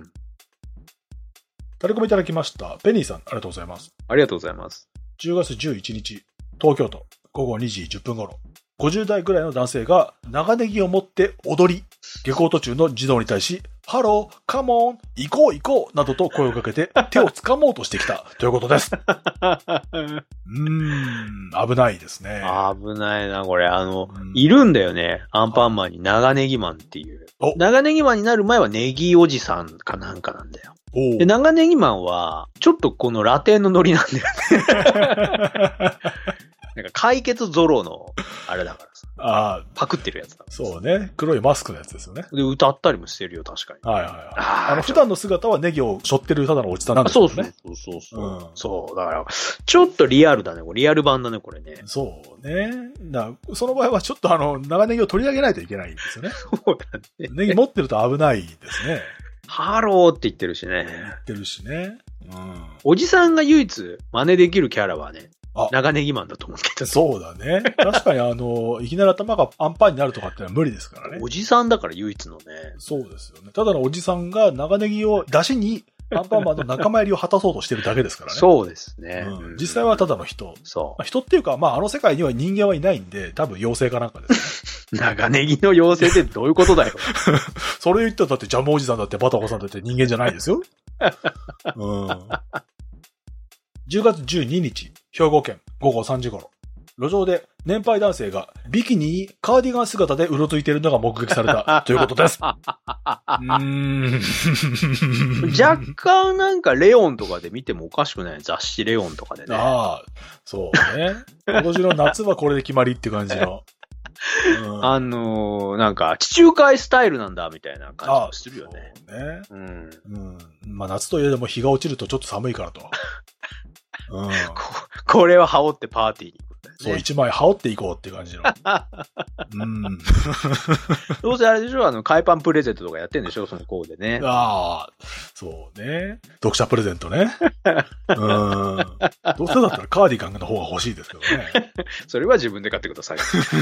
[SPEAKER 1] タレコミいただきました。ペニーさん、ありがとうございます。
[SPEAKER 2] ありがとうございます。
[SPEAKER 1] じゅうがつじゅういちにち、東京都、ごごにじじゅっぷん頃、ごじゅうだいぐらいの男性が長ネギを持って踊り、下校途中の児童に対し、ハロー、カモン、行こう行こうなどと声をかけて手を掴もうとしてきたということです。うーん、危ないですね。
[SPEAKER 2] 危ないな、これ。あの、いるんだよね。アンパンマンに長ネギマンっていう。長ネギマンになる前はネギおじさんかなんかなんだよ。で、長ネギマンは、ちょっとこのラテンのノリなんだよね。なんか解決ゾロの、あれだからさ。ああ。パクってるやつだ。
[SPEAKER 1] そうね。黒いマスクのやつですよね。
[SPEAKER 2] で、歌ったりもしてるよ、確かに。
[SPEAKER 1] はいはいはい。あ, あの、普段の姿はネギを背負ってるただのおじさんなんですよね。そう
[SPEAKER 2] そうそうそう。うん、そう。だから、ちょっとリアルだね。リアル版だね、これね。
[SPEAKER 1] そうね。だその場合はちょっとあの、長ネギを取り上げないといけないんですよね。
[SPEAKER 2] そうだね。
[SPEAKER 1] ネギ持ってると危ないですね。
[SPEAKER 2] ハローって言ってるしね。
[SPEAKER 1] 言ってるしね。
[SPEAKER 2] うん。おじさんが唯一真似できるキャラはね、長ネギマンだと思うけど。
[SPEAKER 1] そうだね。確かにあの、いきなり頭がアンパンになるとかってのは無理ですからね。
[SPEAKER 2] おじさんだから唯一のね。
[SPEAKER 1] そうですよね。ただのおじさんが長ネギを出しに、アンパンマンの仲間入りを果たそうとしてるだけですからね。
[SPEAKER 2] そうですね。
[SPEAKER 1] うん、実際はただの人。
[SPEAKER 2] そう。
[SPEAKER 1] まあ、人っていうか、まああの世界には人間はいないんで、多分妖精かなんかです
[SPEAKER 2] ね。長ネギの妖精ってどういうことだよ。
[SPEAKER 1] それ言ったらだってジャムおじさんだってバタコさんだって人間じゃないですよ。うん。じゅうがつじゅうににち、兵庫県ごごさんじ頃。路上で年配男性がビキニにカーディガン姿でうろついているのが目撃されたということです。うーん
[SPEAKER 2] 若干なんかレオンとかで見てもおかしくない雑誌レオンとかでね。
[SPEAKER 1] ああ、そうね。今年の夏はこれで決まりって感じの。
[SPEAKER 2] うん、あのー、なんか地中海スタイルなんだみたいな感じもするよね。
[SPEAKER 1] そうね。
[SPEAKER 2] うん。
[SPEAKER 1] うん。まあ夏といえども日が落ちるとちょっと寒いからと。うん、
[SPEAKER 2] こ, これを羽織ってパーティーに行くんだよね。
[SPEAKER 1] そう、一枚羽織っていこうっていう感じの。うん。
[SPEAKER 2] どうせあれでしょあの、海パンプレゼントとかやってんでしょそのコーデね。
[SPEAKER 1] ああ、そうね。読者プレゼントね。うん。どうせだったらカーディガンの方が欲しいですけどね。
[SPEAKER 2] それは自分で買ってください。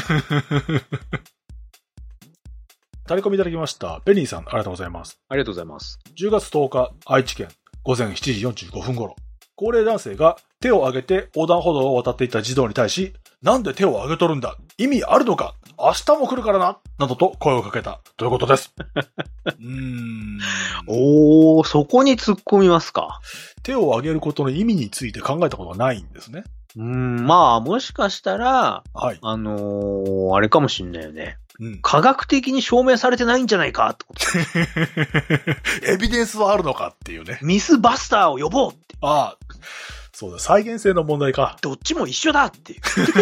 [SPEAKER 1] タレコミいただきました。ベニーさん、ありがとうございます。
[SPEAKER 2] ありがとうございます。
[SPEAKER 1] じゅうがつとおか、愛知県、ごぜんしちじよんじゅうごふん頃。高齢男性が手を挙げて横断歩道を渡っていた児童に対し、なんで手を挙げとるんだ意味あるのか明日も来るからななどと声をかけたということです。うーん
[SPEAKER 2] おー、そこに突っ込みますか。
[SPEAKER 1] 手を挙げることの意味について考えたことがないんですね。
[SPEAKER 2] うーん、まあ、もしかしたら、
[SPEAKER 1] はい。
[SPEAKER 2] あのー、あれかもしんないよね。
[SPEAKER 1] うん、
[SPEAKER 2] 科学的に証明されてないんじゃないかってこと。
[SPEAKER 1] エビデンスはあるのかっていうね。
[SPEAKER 2] ミスバスターを呼ぼうって。
[SPEAKER 1] ああ、そうだ、再現性の問題か。
[SPEAKER 2] どっちも一緒だっていう。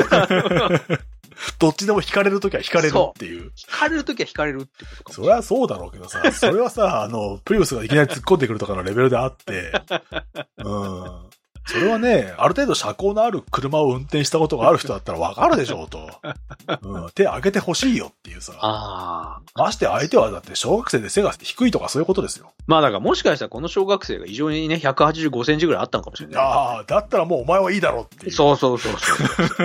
[SPEAKER 1] どっちでも惹かれるときは惹かれるっていう。
[SPEAKER 2] 惹かれるときは惹かれるってことかも。
[SPEAKER 1] それはそうだろうけどさ、それはさ、あの、プリウスがいきなり突っ込んでくるとかのレベルであって、うん。それはね、ある程度車高のある車を運転したことがある人だったらわかるでしょうと。うん、手挙げてほしいよっていうさ。
[SPEAKER 2] ああ。
[SPEAKER 1] まして相手はだって小学生で背が低いとかそういうことですよ。
[SPEAKER 2] まあだからもしかしたらこの小学生が異常にね、ひゃくはちじゅうごセンチぐらいあったのかもしれない。
[SPEAKER 1] ああ、だったらもうお前はいいだろうっていう。
[SPEAKER 2] そうそうそうそう。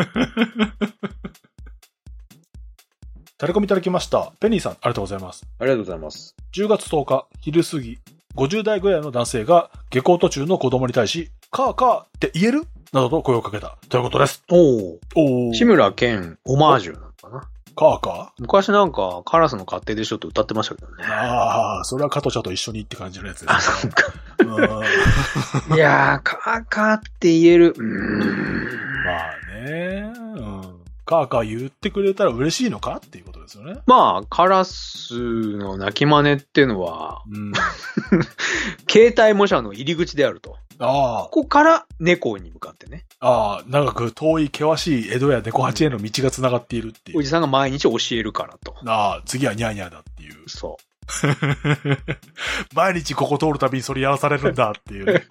[SPEAKER 1] タレコミいただきました。ペニーさん、ありがとうございます。
[SPEAKER 2] ありがとうございます。
[SPEAKER 1] じゅうがつとおか、昼過ぎ、ごじゅうだいぐらいの男性が下校途中の子供に対し、カーカーって言えるなどと声をかけたということです。
[SPEAKER 2] おー。おー。志村けんオマージュなのかな。
[SPEAKER 1] カーカ
[SPEAKER 2] ー昔なんか、カラスの勝手でしょって歌ってましたけどね。
[SPEAKER 1] ああ、それは加藤茶と一緒にって感じのやつですね。
[SPEAKER 2] あ、そうか。いやー、カーカーって言える。うーん。
[SPEAKER 1] まあね、うん。カーカー言ってくれたら嬉しいのかっていうことですよね。
[SPEAKER 2] まあ、カラスの鳴き真似っていうのは、
[SPEAKER 1] うん、
[SPEAKER 2] 携帯模写の入り口であると。
[SPEAKER 1] ああ。
[SPEAKER 2] ここから猫に向かってね。
[SPEAKER 1] ああ、長く遠い険しい江戸や猫八への道が繋がっているっていう。
[SPEAKER 2] おじさんが毎日教えるからと。
[SPEAKER 1] ああ、次はニャーニャーだっていう。
[SPEAKER 2] そう。
[SPEAKER 1] 毎日ここ通るたびにそれやらされるんだっていう、ね。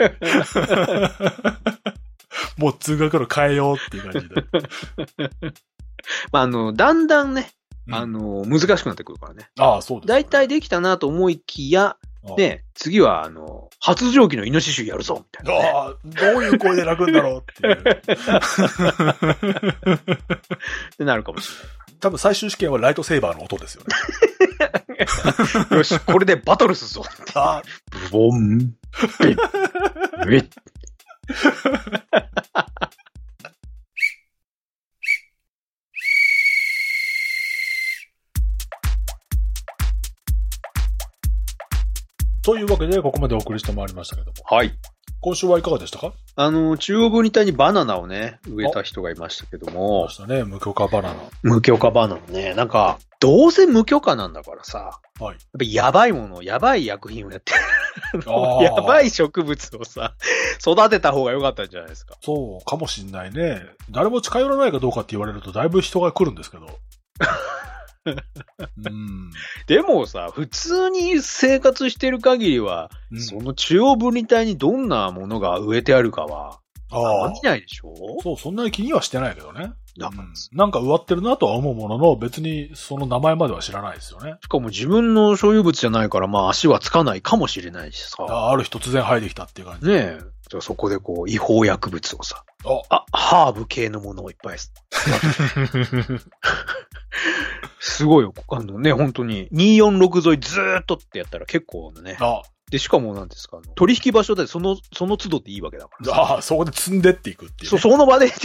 [SPEAKER 1] もう通学路変えようっていう感じで。
[SPEAKER 2] まあ、あの、だんだんね、うん、あの、難しくなってくるからね。
[SPEAKER 1] ああ、そうです、ね。
[SPEAKER 2] だいたいできたなと思いきや、ね、次は、あの、発情期のイノシシやるぞみたいな、ね。
[SPEAKER 1] ああ、どういう声で鳴くんだろうっていう。
[SPEAKER 2] ってなるかもしれない。
[SPEAKER 1] 多分最終試験はライトセーバーの音ですよね。
[SPEAKER 2] よし、これでバトルすぞ。
[SPEAKER 1] ああ、
[SPEAKER 2] ブボン。ウィッ。
[SPEAKER 1] というわけで、ここまでお送りしてまいりましたけども。
[SPEAKER 2] はい。
[SPEAKER 1] 今週はいかがでしたか？
[SPEAKER 2] あの、中央分離帯にバナナをね、植えた人がいましたけども。
[SPEAKER 1] ましたね、無許可バナナ。
[SPEAKER 2] 無許可バナナね。なんか、どうせ無許可なんだからさ。
[SPEAKER 1] はい。
[SPEAKER 2] やっぱやばいもの、やばい薬品をやってる。やばい植物をさ、育てた方が良かったんじゃないですか。
[SPEAKER 1] そうかもしんないね。誰も近寄らないかどうかって言われるとだいぶ人が来るんですけど。うん、
[SPEAKER 2] でもさ、普通に生活してる限りは、うん、その中央分離帯にどんなものが植えてあるかは、あ見ないでしょ？
[SPEAKER 1] そう、そんなに気にはしてないけどね。
[SPEAKER 2] なんか、
[SPEAKER 1] うん、なんか植わってるなとは思うものの、別にその名前までは知らないですよね。
[SPEAKER 2] しかも自分の所有物じゃないから、まあ足はつかないかもしれないしさ。
[SPEAKER 1] あ, ある日突然生えてきたっていう感じ。
[SPEAKER 2] ねえ。じゃあそこでこう、違法薬物をさ。
[SPEAKER 1] あ、
[SPEAKER 2] あ、ハーブ系のものをいっぱいすごいよ。あのね、本当に。にーよんろく沿いずーっとってやったら結構ね。
[SPEAKER 1] あ
[SPEAKER 2] で、しかもなんですか、取引場所でその、その都度っていいわけだから。
[SPEAKER 1] ああ、そこで積んでっていくっていう、ね。
[SPEAKER 2] そ、その場で。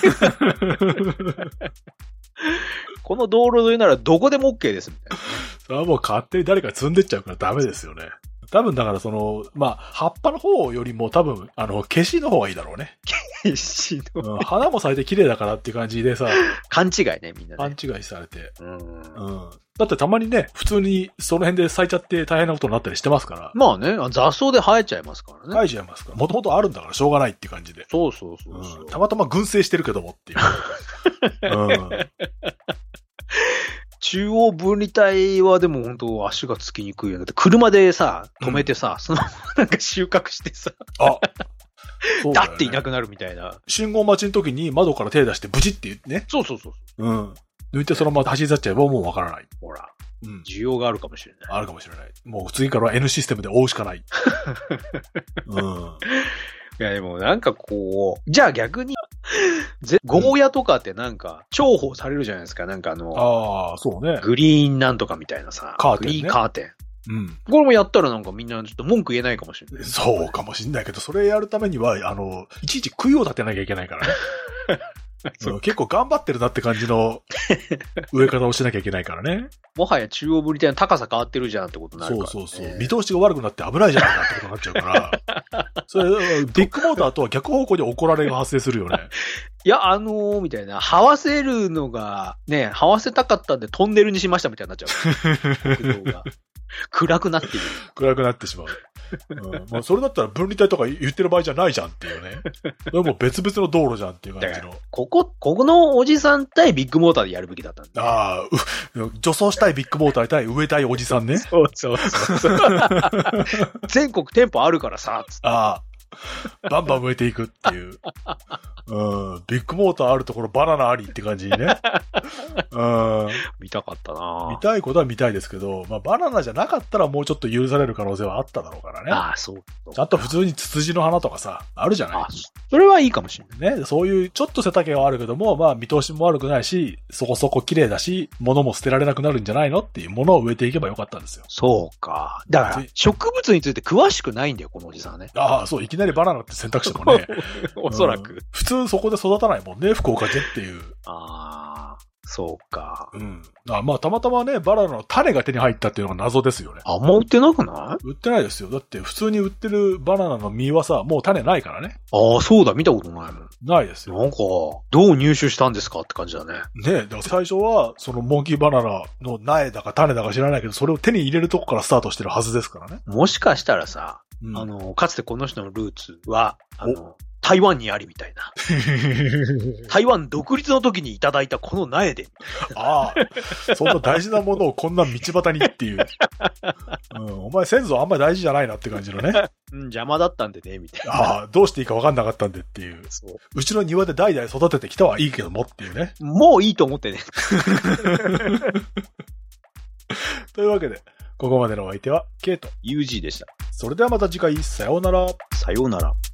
[SPEAKER 2] この道路沿いならどこでも OK ですみたいな、ね。
[SPEAKER 1] それはもう勝手に誰か積んでっちゃうからダメですよね。多分だからその、まあ、葉っぱの方よりも多分、あの、消しの方がいいだろうね。
[SPEAKER 2] 消しの、
[SPEAKER 1] うん、花も咲いて綺麗だからっていう感じでさ。
[SPEAKER 2] 勘違いね、みんなね。
[SPEAKER 1] 勘違いされて。
[SPEAKER 2] うん。
[SPEAKER 1] うん。だってたまにね、普通にその辺で咲いちゃって大変なことになったりしてますから。
[SPEAKER 2] まあね、雑草で生えちゃいますからね。
[SPEAKER 1] 生えちゃいますから。もともとあるんだからしょうがないっていう感じで。
[SPEAKER 2] そうそうそうそう、
[SPEAKER 1] うん。たまたま群生してるけどもっていう。うん。
[SPEAKER 2] 中央分離帯はでも本当足がつきにくいよね。車でさ、止めてさ、うん、そのままなんか収穫してさ。あそうだ、ね、だっていなくなるみたいな。
[SPEAKER 1] 信号待ちの時に窓から手出してブチって言ってね。
[SPEAKER 2] そうそうそうそう。
[SPEAKER 1] うん。抜いてそのまま走り去っちゃえばもうわからない。
[SPEAKER 2] ほら。うん。需要があるかもしれない。
[SPEAKER 1] あるかもしれない。もう次からは N システムで追うしかない。うん。
[SPEAKER 2] いやでもなんかこう、じゃあ逆に、ゴーヤとかってなんか重宝されるじゃないですか。なんかあの、
[SPEAKER 1] ああ、そうね。
[SPEAKER 2] グリーンなんとかみたいなさ。
[SPEAKER 1] カーテン、ね。
[SPEAKER 2] グリーンカーテン。
[SPEAKER 1] うん。
[SPEAKER 2] これもやったらなんかみんなちょっと文句言えないかもしれない。
[SPEAKER 1] そうかもしれないけど、それやるためには、あの、いちいち杭を立てなきゃいけないからね。そう結構頑張ってるなって感じの植え方をしなきゃいけないからね。
[SPEAKER 2] もはや中央分離帯の高さ変わってるじゃんってことになるから、ね。
[SPEAKER 1] そうそうそう。見通しが悪くなって危ないじゃないかってことになっちゃうから。それ、ビッグモーターとは逆方向で怒られが発生するよね。
[SPEAKER 2] いや、あのー、みたいな、這わせるのが、ね、這わせたかったんでトンネルにしましたみたいになっちゃう。国道が暗くなっている。
[SPEAKER 1] 暗くなってしまう。うん、まあそれだったら分離帯とか言ってる場合じゃないじゃんっていうね。それも別々の道路じゃんっていう感じの。
[SPEAKER 2] ここ、ここのおじさん対ビッグモーターでやるべきだったんだ。
[SPEAKER 1] ああ、女装したいビッグモーター対植えたいおじさんね。
[SPEAKER 2] そうそうそうそう。全国店舗あるからさ、つって。
[SPEAKER 1] ああ。バンバン植えていくっていう。うん。ビッグモーターあるところバナナありって感じにね。うん。
[SPEAKER 2] 見たかったな
[SPEAKER 1] 見たいことは見たいですけど、まあバナナじゃなかったらもうちょっと許される可能性はあっただろうからね。
[SPEAKER 2] ああ、そう。
[SPEAKER 1] ちゃんと普通にツツジの花とかさ、あるじゃない。あ、
[SPEAKER 2] それはいいかもしれない。
[SPEAKER 1] ね。そういうちょっと背丈はあるけども、まあ見通しも悪くないし、そこそこ綺麗だし、物も捨てられなくなるんじゃないのっていうものを植えていけばよかったんですよ。
[SPEAKER 2] そうか。だから、植物について詳しくないんだよ、このおじさんね。
[SPEAKER 1] ああ、そう、いきなりバナナって選択肢もね。
[SPEAKER 2] おそらく、うん。
[SPEAKER 1] 普通そこで育たないもんね、福岡でっていう。
[SPEAKER 2] ああ、 そうか。
[SPEAKER 1] うん。あまあ、たまたまね、バナナの種が手に入ったっていうのが謎ですよね。
[SPEAKER 2] あんま売ってなくない？
[SPEAKER 1] 売ってないですよ。だって普通に売ってるバナナの実はさ、もう種ないからね。
[SPEAKER 2] ああ、そうだ、見たことないもん。
[SPEAKER 1] ないですよ。
[SPEAKER 2] なんか、どう入手したんですかって感じだね。
[SPEAKER 1] ねえ、だから最初は、そのモンキーバナナの苗だか種だか知らないけど、それを手に入れるとこからスタートしてるはずですからね。
[SPEAKER 2] もしかしたらさ、うん、あの、かつてこの人のルーツは、あの、台湾にありみたいな。台湾独立の時にいただいたこの苗で。
[SPEAKER 1] ああ、そんな大事なものをこんな道端にっていう。うん、お前先祖あんまり大事じゃないなって感じのね。
[SPEAKER 2] うん、邪魔だったんでね、みたいな。
[SPEAKER 1] ああ、どうしていいか分かんなかったんでっていう。そう。うちの庭で代々育ててきたはいいけどもっていうね。
[SPEAKER 2] もういいと思ってね。
[SPEAKER 1] というわけで、ここまでのお相手は、ケイト。
[SPEAKER 2] ユージー でした。
[SPEAKER 1] それではまた次回、さようなら。
[SPEAKER 2] さようなら。